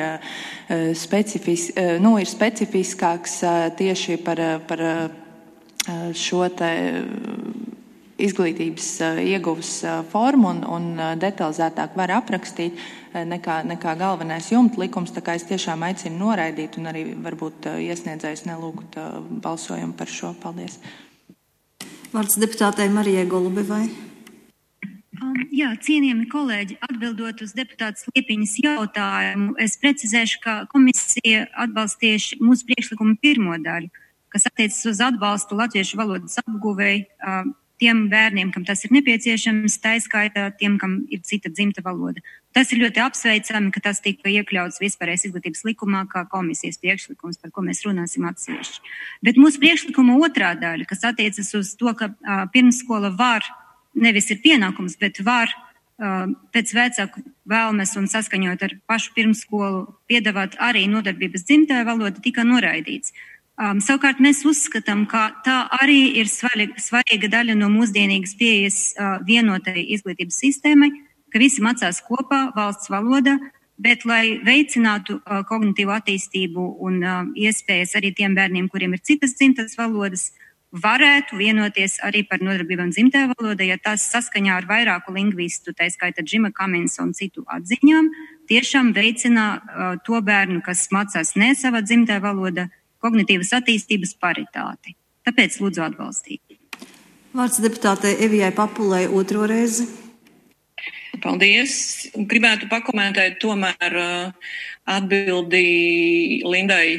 ir specifiskāks tieši par šo te izglītības ieguvas formu un detalizētāk var aprakstīt nekā galvenais jumta likums, tā kā es tiešām aicinu noraidīt un arī varbūt iesniedzējus nelūgt balsojumu par šo. Paldies. Vārds deputātei Marijai Golubevai. Jā, cienījami kolēģi, atbildot uz deputātas Liepiņas jautājumu, es precizēšu, ka komisija atbalstījuši mūsu priekšlikumu pirmo daļu, kas attiecas uz atbalstu latviešu valodas apguvēji tiem bērniem, kam tas ir nepieciešams, tā skaitā tiem, kam ir cita dzimta valoda. Tas ir ļoti apsveicami, ka tas tika iekļauts vispārējās izglītības likumā kā komisijas priekšlikums, par ko mēs runāsim atsevišķi. Bet mūsu priekšlikuma otrā daļa, kas attiecas uz to, ka pirmsskola var, nevis ir pienākums, bet var pēc vecāku vēlmes un saskaņot ar pašu pirmsskolu piedāvāt arī nodarbības dzimtajā valoda, tika noraidīts. Savukārt mēs uzskatām, ka tā arī ir svarīga daļa no mūsdienīgas pieejas vienotai izglītības sistēmai, ka visi mācās kopā valsts valodā, bet lai veicinātu kognitīvu attīstību un iespējas arī tiem bērniem, kuriem ir citas dzimtas valodas, varētu vienoties arī par nodarbībām dzimtajā valodā, ja tās saskaņā ar vairāku lingvistu, tā skaitā Džima Kaminsa un citu atziņām, tiešām veicina to bērnu, kas mācās ne savā dzimtajā valodā, kognitīvas attīstības paritāti. Tāpēc lūdzu atbalstīt. Vārds deputātei Evijai Papulai otro reizi. Paldies. Gribētu pakomentēt tomēr atbildi Lindai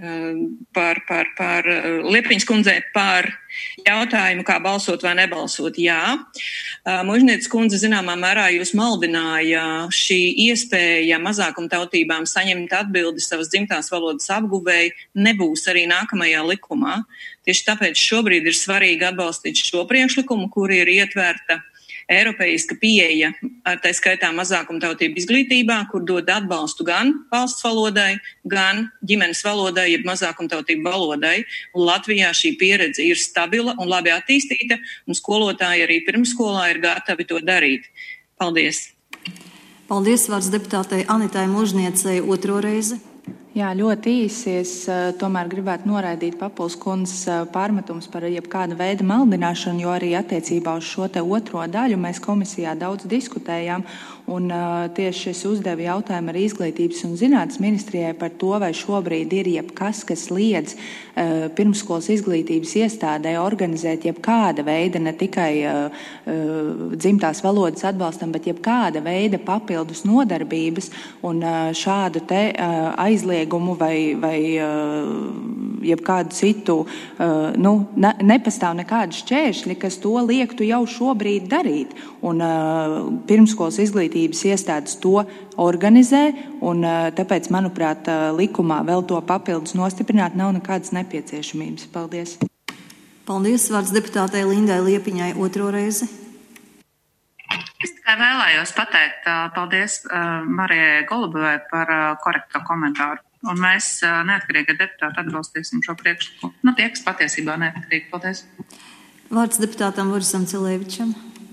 par Liepiņas kundzei par jautājumu, kā balsot vai nebalsot. Jā, Mužnieces kundze zināmā mērā jūs maldināja šī iespēja mazākumtautībām saņemt atbildi savas dzimtās valodas apguvēji nebūs arī nākamajā likumā. Tieši tāpēc šobrīd ir svarīgi atbalstīt šo priekšlikumu, kur ir ietverta eiropeiska pieeja, tā skaitā mazākumtautību izglītībā, kur dod atbalstu gan valsts valodai, gan ģimenes valodai, jeb mazākumtautību valodai. Un Latvijā šī pieredze ir stabila un labi attīstīta, un skolotāji arī pirmsskolā ir gatavi to darīt. Paldies! Paldies, vārds deputātei Anitai Mužniecei otro reizi. Jā, ļoti īsi. Es tomēr gribētu noraidīt Papuls kundzes pārmetums par jebkāda veida maldināšanu, jo arī attiecībā uz šo te otro daļu mēs komisijā daudz diskutējām. Un tieši es uzdevu jautājumu arī Izglītības un zinātnes ministrijai par to, vai šobrīd ir jebkas, kas liedz pirmsskolas izglītības iestādē organizēt jebkāda veida, ne tikai dzimtās valodas atbalstam, bet jebkāda veida papildus nodarbības un šādu te aizliegumu vai jebkādu citu, nepastāv nekādi šķēršļi, kas to liektu jau šobrīd darīt. Un pirmskolas izglītības iestādes to organizē, un tāpēc, manuprāt, likumā vēl to papildus nostiprināt nav nekādas nepieciešamības. Paldies. Paldies, vārds deputātei Lindai Liepiņai otro reizi. Es tikai vēlējos pateikt paldies Marijai Golubovai par korekto komentāru. Un mēs neatkarīgi deputāti atbalstīsim šo priekšlikumu. Tie, kas patiesībā neatkarīgi. Paldies. Vārds deputātam Borisam Cilevičam.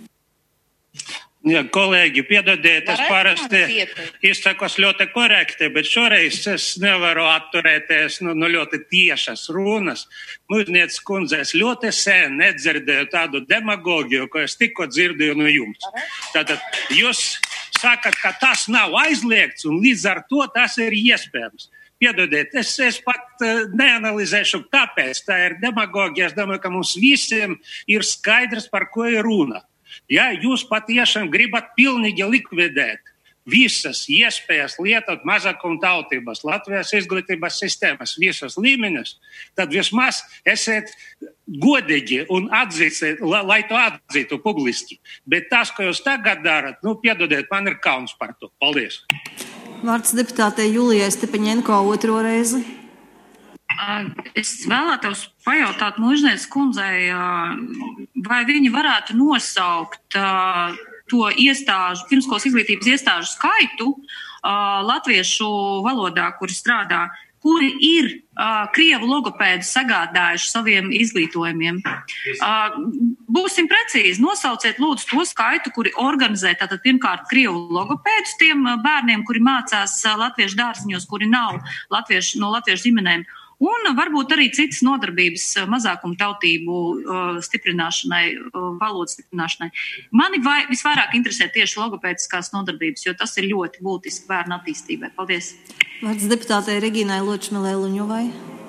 Jā, kolēģi, piedodiet, es parasti izsakos ļoti korekti, bet šoreiz es nevaru atturēties no ļoti tiešas runas. Mužnieces kundze, es ļoti sen nedzirdēju tādu demagogiju, ko es tikko dzirdēju no jums. Tātad jūs sakat, ka tas nav aizliegts un līdz ar to tas ir iespējams. Piedodiet, es pat neanalizēšu, kāpēc tā ir demagogija. Es domāju, ka mums visiem ir skaidrs, par ko ir runa. Ja jūs patiešām gribat pilnīgi likvidēt visas iespējas lietot mazākumtautības Latvijas izglītības sistēmas visos līmeņos, tad vismaz esiet godīgi un atzīsiet, lai to atzītu publiski. Bet tas, ko jūs tagad darat, piedodiet, man ir kauns par to. Paldies. Vārds deputātei Julijai Stepaņenko otro reizi. Es vēlētos pajautāt Mužnieces kundzei, vai viņi varētu nosaukt to iestāžu, pirmskolas izglītības iestāžu skaitu latviešu valodā, kuri strādā, kuri ir krievu logopēdu sagādājuši saviem izglītojumiem. Būsim precīzi, nosauciet lūdzu to skaitu, kuri organizē tātad pirmkārt krievu logopēdus tiem bērniem, kuri mācās latviešu dārziņos, kuri nav no latviešu ģimenēm. Un varbūt arī citas nodarbības mazākumtautību stiprināšanai, valodas stiprināšanai. Mani visvairāk interesē tieši logopēdiskās nodarbības, jo tas ir ļoti būtiski bērnu attīstībai. Paldies. Vārds deputātei Reginai Ločmelē-Luņovai.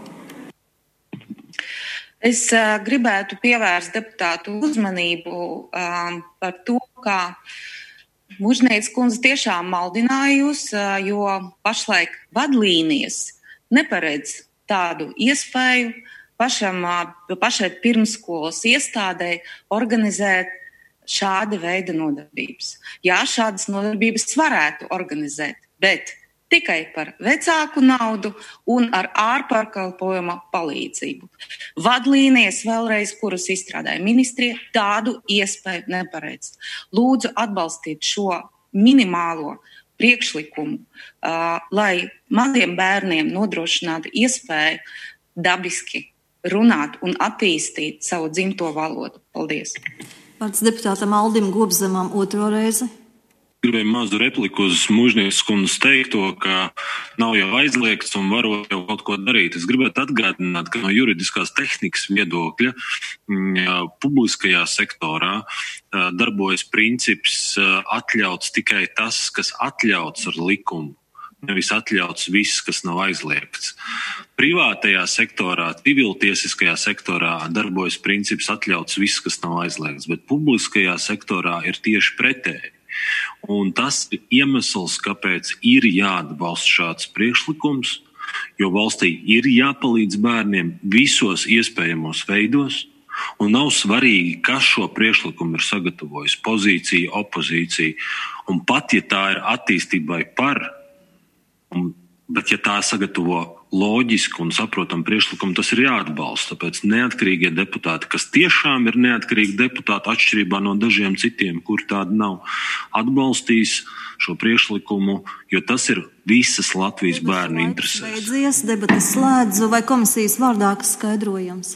Es gribētu pievērst deputātu uzmanību par to, ka Mužnieces kundze tiešām maldināja jūs, jo pašlaik vadlīnijas neparedz tādu iespēju pašai pirmskolas iestādei organizēt šāda veida nodarbības. Jā, šādas nodarbības varētu organizēt, bet tikai par vecāku naudu un ar ārpakalpojuma palīdzību. Vadlīnijas vēlreiz, kuras izstrādāja ministrija, tādu iespēju neparedz. Lūdzu atbalstīt šo minimālo priekšlikumu, lai maziem bērniem nodrošinātu iespēju dabiski runāt un attīstīt savu dzimto valodu. Paldies. Vārds deputātam Aldim Gobzemam otro reizi. Gribēju mazu repliku uz Mužnieces kundzes teikto, ka nav jau aizliegts un varo jau kaut ko darīt. Es gribētu atgādināt, ka no juridiskās tehnikas viedokļa publiskajā sektorā darbojas princips atļauts tikai tas, kas atļauts ar likumu, nevis atļauts viss, kas nav aizliegts. Privātajā sektorā, civiltiesiskajā sektorā darbojas princips atļauts viss, kas nav aizliegts, bet publiskajā sektorā ir tieši pretēji. Un tas ir iemesls, kāpēc ir jāatbalsta šāds priekšlikums, jo valstī ir jāpalīdz bērniem visos iespējamos veidos, un nav svarīgi, kas šo priekšlikumu ir sagatavojis, pozīcija, opozīcija, un pat, ja tā ir attīstībai par, bet ja tā sagatavo loģisku un saprotamu priekšlikumu, tas ir jāatbalsta. Tāpēc neatkarīgie deputāti, kas tiešām ir neatkarīgi deputāti atšķirībā no dažiem citiem, kur tādi nav, atbalstīs šo priekšlikumu, jo tas ir visas Latvijas bērnu interesēs. Beidzies, debates slēdzu, vai komisijas vārdā kas skaidrojams?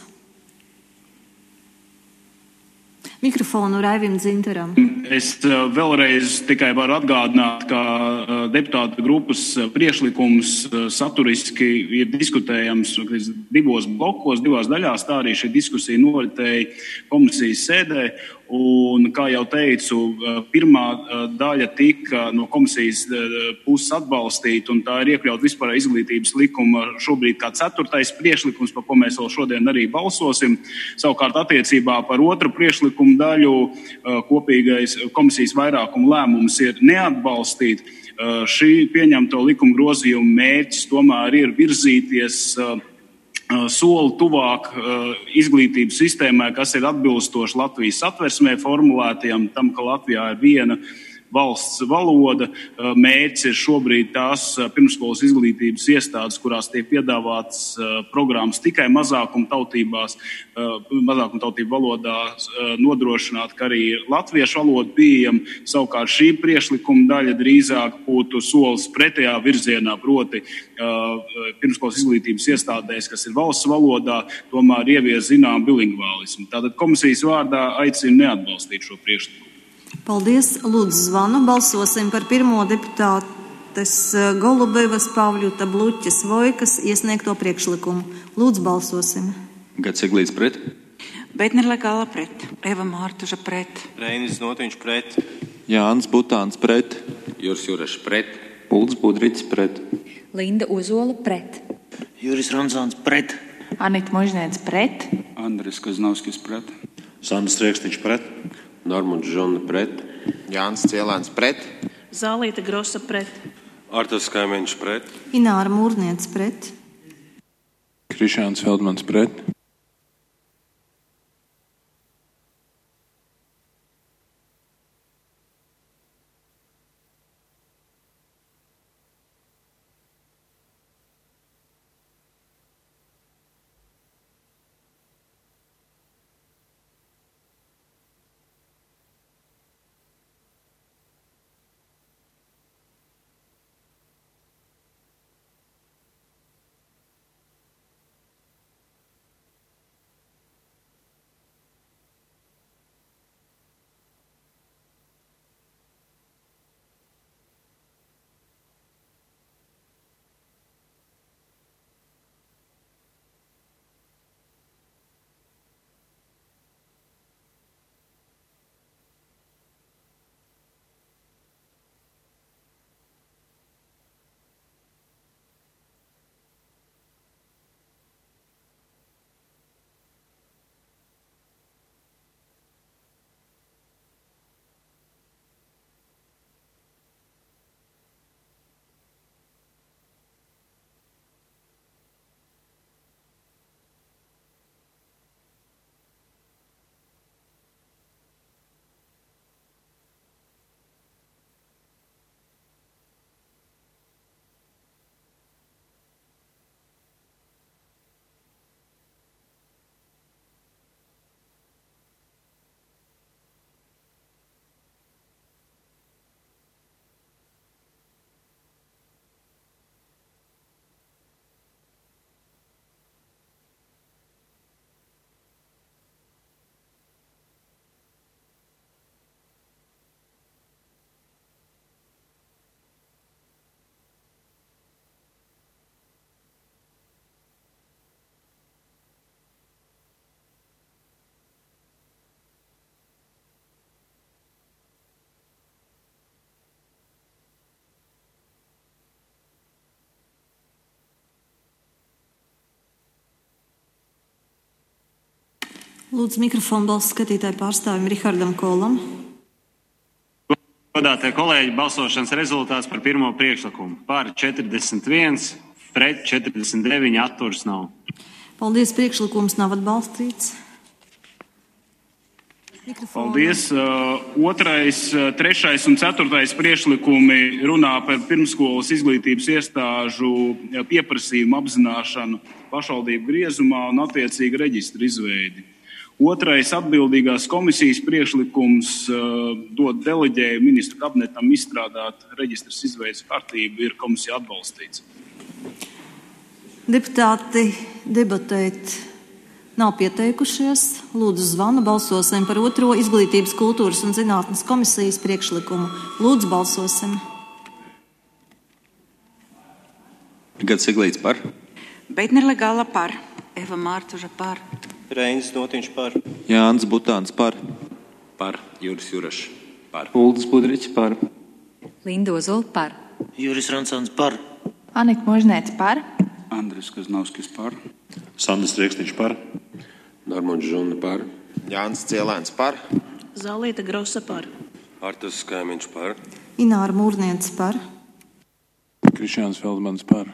Mikrofonu Raivim Dzintaram. Es vēlreiz tikai varu atgādināt, ka deputāta grupas priekšlikums saturiski ir diskutējams divos blokos, divās daļās. Tā arī šī diskusija noritēja komisijas sēdē. Un, kā jau teicu, pirmā daļa tika no komisijas puses atbalstīta, un tā ir iekļaut vispār izglītības likuma šobrīd kā 4. priekšlikums, par ko mēs vēl šodien arī balsosim. Savukārt attiecībā par otru priekšlikumu daļu kopīgais komisijas vairākuma lēmums ir neatbalstīt. Šī pieņemto likuma grozījuma mērķis tomēr ir virzīties soli tuvāk izglītības sistēmai, kas ir atbilstoši Latvijas satversmē formulētajam, tam, ka Latvijā ir viena valsts valoda. Mērķis ir šobrīd tās pirmsskolas izglītības iestādes, kurās tiek piedāvāts programmas tikai mazākumtautību valodā nodrošināt, ka arī latviešu valoda pieejama. Savukārt šī priekšlikuma daļa drīzāk būtu solis pretējā virzienā, proti pirmskolas izglītības iestādēs, kas ir valsts valodā, tomēr ievies zinām bilingvālismu. Tātad komisijas vārdā aicinu neatbalstīt šo priekšlikumu. Paldies. Lūdzu zvanu. Balsosim par pirmo deputātes Golubevas, Pavļuta, Bluķes, Vojkas iesniegto priekšlikumu. Lūdzu, balsosim. Gats Eglīts pret. Beitner Legala pret. Eva Mārtuža pret. Reinis Notiņš pret. Jānis Butāns pret. Juris Jurešs pret. Uldis Budriķis pret. Linda Ozola pret. Juris Ranzāns pret. Anita Mužniec pret. Andris Kaznovskis pret. Sandrs Riekstiņš pret. Normunds Žona pret. Jānis Cielēns pret. Zālīta Grosa pret. Arturs Kaimiņš pret. Ināra Mūrniec pret. Krišāns Feldmans pret. Lūdzu, mikrofonu balsu skatītāju pārstāvim Rihardam Kolam. Godātie kolēģi, balsošanas rezultāts par pirmo priekšlikumu. Par 41, pret 49, atturas nav. Paldies, priekšlikums nav atbalstīts. Paldies. 2., 3. un 4. priekšlikumi runā par pirmsskolas izglītības iestāžu pieprasījumu apzināšanu pašvaldību griezumā un attiecīgi reģistra izveidi. 2. atbildīgās komisijas priekšlikums dod deleģēju ministru kabinetam izstrādāt reģistras izveidas kārtību, ir komisija atbalstīts. Deputāti debatēt nav pieteikušies. Lūdzu zvanu, balsosim par 2. izglītības, kultūras un zinātnes komisijas priekšlikumu. Lūdzu, balsosim. Gats Eglīts par. Beitner Legala par. Eva Mārtuža par. Reinis Notiņš par. Jānis Butāns par. Par. Juris Jurašs par. Uldis Budriķis par. Linda Ozola par. Juris Ronsons par. Anika Možnēts par. Andris Kaznovskis par. Sandis Riekstiņš par. Darmoņš Žona par. Jānis Cielēns par. Zālīta Grosa par. Artas Kaimiņš par. Ināra Mūrniece par. Krišjāns Feldmans par.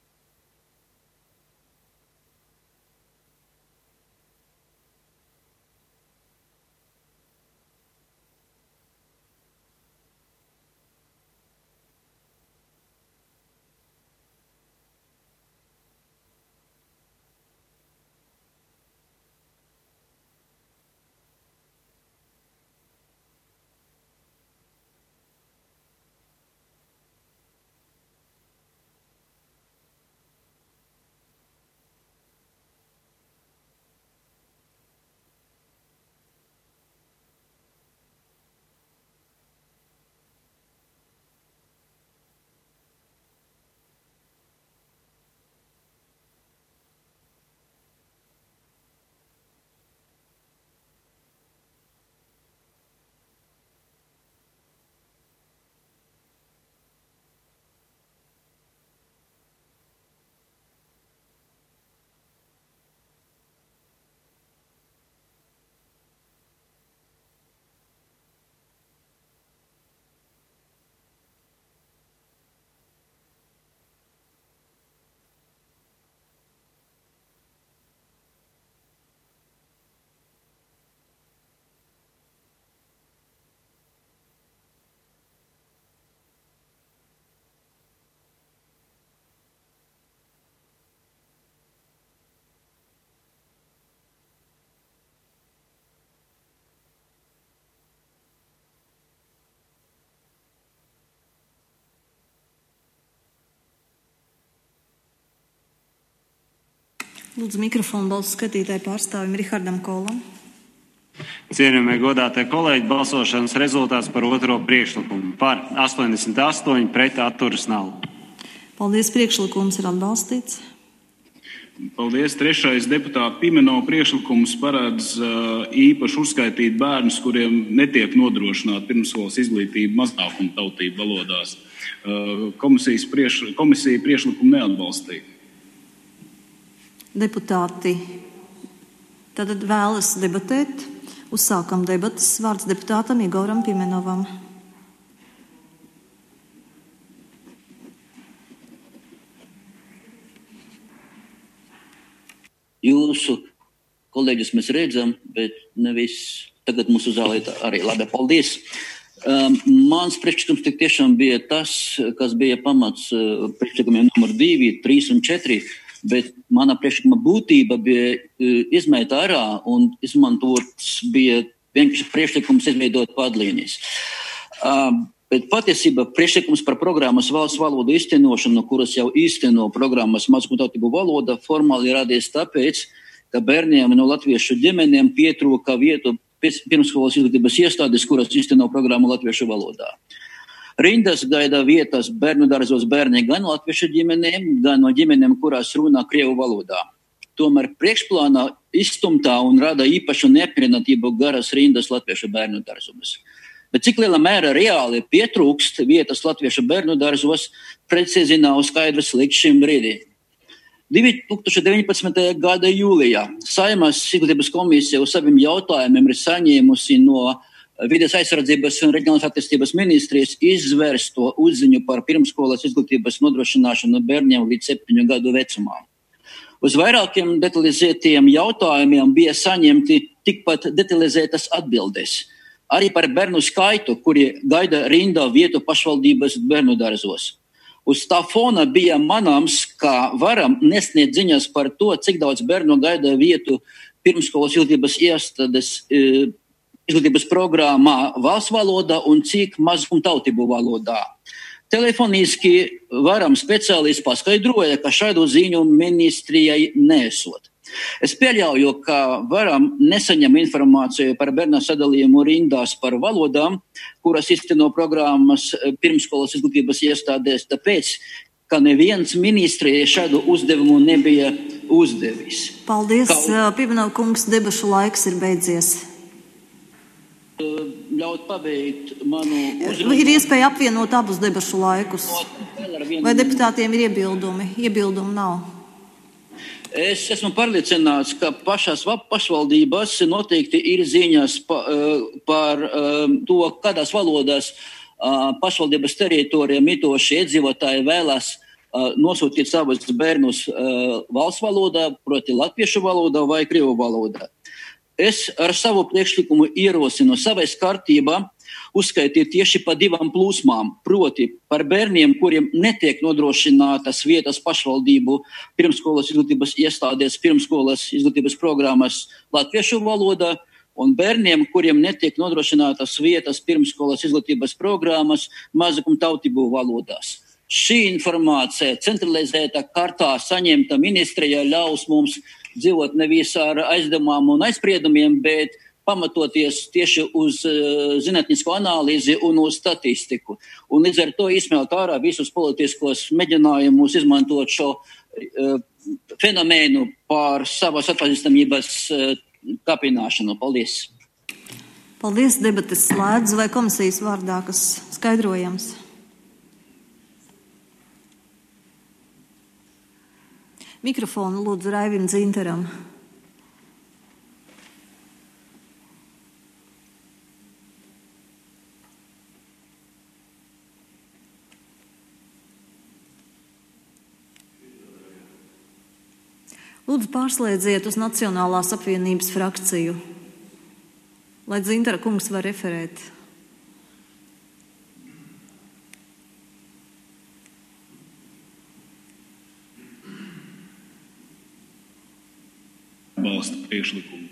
Lūdzu, mikrofonu balsu skatītāju pārstāvim Rihardam Kolam. Cienījamie godātie kolēģi, balsošanas rezultāts par 2. priekšlikumu. Par 88, pret atturas nav. Paldies, priekšlikums ir atbalstīts. Paldies. 3. deputāta Pimenova priekšlikums paredz īpaši uzskaitīt bērnus, kuriem netiek nodrošināta pirmsskolas izglītība mazākuma tautību valodās. Komisija priekšlikumu neatbalstīja. Deputāti tad vēlas debatēt. Uzsākam debatas. Vārds deputātam Igoram Pimenovam. Jūsu kolēģus mēs redzam, bet nevis tagad mūsu zālē arī. Labi, paldies. Mans priekšlikums tik tiešām bija tas, kas bija pamats priekšlikumiem numur 2, 3 un 4. Bet mana priekšlikuma būtība bija izmēta ārā un izmantots bija vienkārši priekšlikums izveidot vadlīnijas. Bet patiesībā priekšlikums par programmas valsts valodu īstenošanu, kuras jau īsteno programmas mazākumu tautību valoda, formāli radies tāpēc, ka bērniem no latviešu ģimenēm pietrūka vietu pirmsskolas izglītības iestādes, kuras īsteno programmu latviešu valodā. Rindas gaida vietas bērnu dārzos bērni gan latviešu ģimenēm, gan no ģimenēm, kurās runā krievu valodā. Tomēr priekšplānā izstumtā un rada īpašu neapmierinātību garas rindas latviešu bērnu dārzos. Bet cik lielā mērā reāli pietrūkst vietas latviešu bērnu dārzos, precīzi nav skaidrs līdz šim brīdim. 2019. gada jūlijā Saeimas izglītības komisija uz saviem jautājumiem ir saņēmusi no Vides aizsardzības un reģionālās attīstības ministrijas izvērsto uzziņu par pirmskolas izglītības nodrošināšanu bērniem līdz 7 gadu vecumā. Uz vairākiem detalizētiem jautājumiem bija saņemti tikpat detalizētas atbildes. Arī par bērnu skaitu, kuri gaida rindā vietu pašvaldības bērnu dārzos. Uz tā fona bija manāms, ka varam nesniegt ziņas par to, cik daudz bērnu gaida vietu pirmskolas izglītības iestādes izglītības programmā valsts valodā un cik mazumtautību valodā. Telefoniski varam speciālisti paskaidroja, ka šādu ziņu ministrijai nesot. Es pieļauju, ka varam nesaņem informāciju par bērnu sadalījumu rindās par valodām, kuras izteno programmas pirmskolas izglītības iestādēs, tāpēc, ka neviens ministrijai šādu uzdevumu nebija uzdevis. Paldies, Pimenov kungs, debašu laiks ir beidzies. Ļaut pabeigt manu uzrunu. Ir iespēja apvienot abus debašu laikus. Vai deputātiem ir iebildumi? Iebildumu nav. Es esmu pārliecināts, ka pašās pašvaldībās noteikti ir ziņas par to, kādās valodās pašvaldības teritorijā mitošie iedzīvotāji vēlas nosūtīt savus bērnus valsts valodā, proti latviešu valodā vai krievu valodā. Es ar savu priekšlikumu ierosinu savais kārtībā uzskaitīt tieši pa 2 plūsmām, proti par bērniem, kuriem netiek nodrošinātas vietas pašvaldību pirmskolas izglītības iestādēs, pirmskolas izglītības programmas latviešu valodā, un bērniem, kuriem netiek nodrošinātas vietas pirmskolas izglītības programmas mazākumtautību valodās. Šī informācija centralizētā kārtā saņemta ministrijā ļaus mums dzīvot nevis ar aizdomām un aizspriedumiem, bet pamatoties tieši uz zinātnisko analīzi un uz statistiku. Un līdz ar to izsmelt ārā visus politiskos mēģinājumus izmantot šo fenomēnu par savas atpazīstamības kāpināšanu. Paldies! Paldies, debates slēdz. Vai komisijas vārdā kas skaidrojams? Mikrofonu lūdzu Raivim Dzintaram. Lūdzu pārslēdziet uz Nacionālās apvienības frakciju, lai Dzintara kungs var referēt. Balsta priekšlikumu.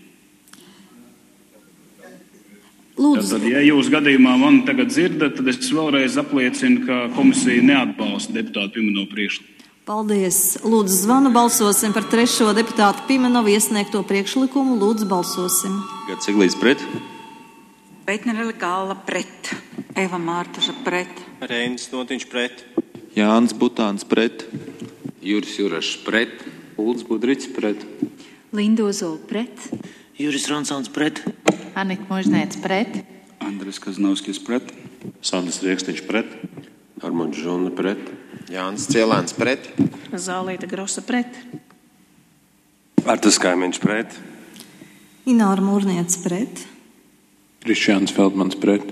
Lūdzu. Tad, ja jūs gadījumā mani tagad dzirdat, tad es vēlreiz apliecinu, ka komisija neatbalsta deputātu Pimenova priekšlikumu. Paldies. Lūdzu, zvanu balsosim par 3. deputātu Pimenovu iesniegto priekšlikumu. Lūdzu, balsosim. Gats Eglīts pret. Peitnerele Gala pret. Eva Mārtuža pret. Reinis Notiņš pret. Jānis Butāns pret. Juris Jurašs pret. Ulds Budrics pret. Linda Ozola pret. Juris Ronsons pret. Anita Možnēts pret. Andris Kaznovskis pret. Sandis Riekstiņš pret. Armand Žona pret. Jānis Cielēns pret. Zālīta Grosa pret. Artas Kaimiņš pret. Ināra Mūrniec pret. Krišjāns Feldmans pret.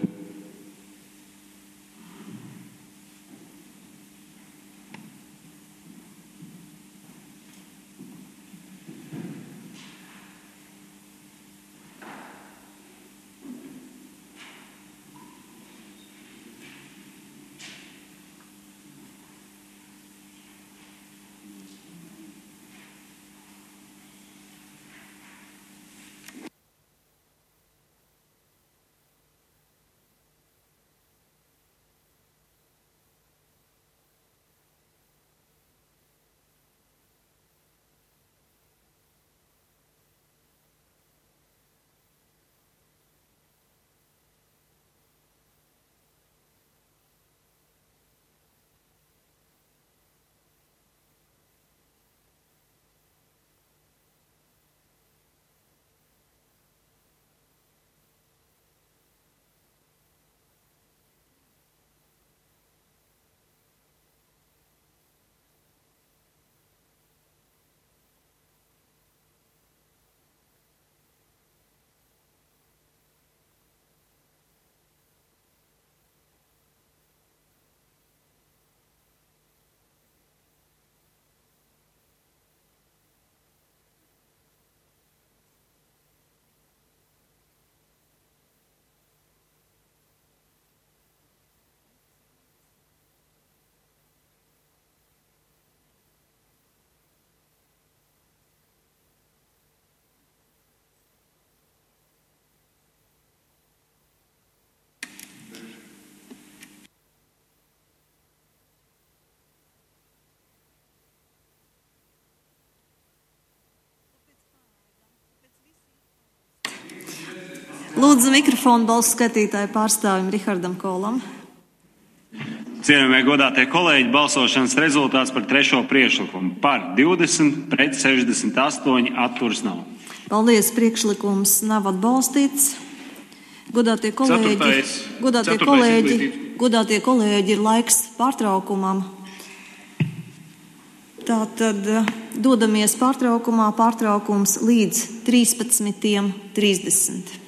Lūdzu mikrofonu balsu skaitītāju pārstāvim Rihardam Kolam. Cienījamie godātie kolēģi, balsošanas rezultāts par trešo priekšlikumu. Par 20, pret 68, atturas nav. Paldies, priekšlikums nav atbalstīts. Godātie kolēģi, ir laiks pārtraukumam. Tātad dodamies pārtraukumā, pārtraukums līdz 13:30.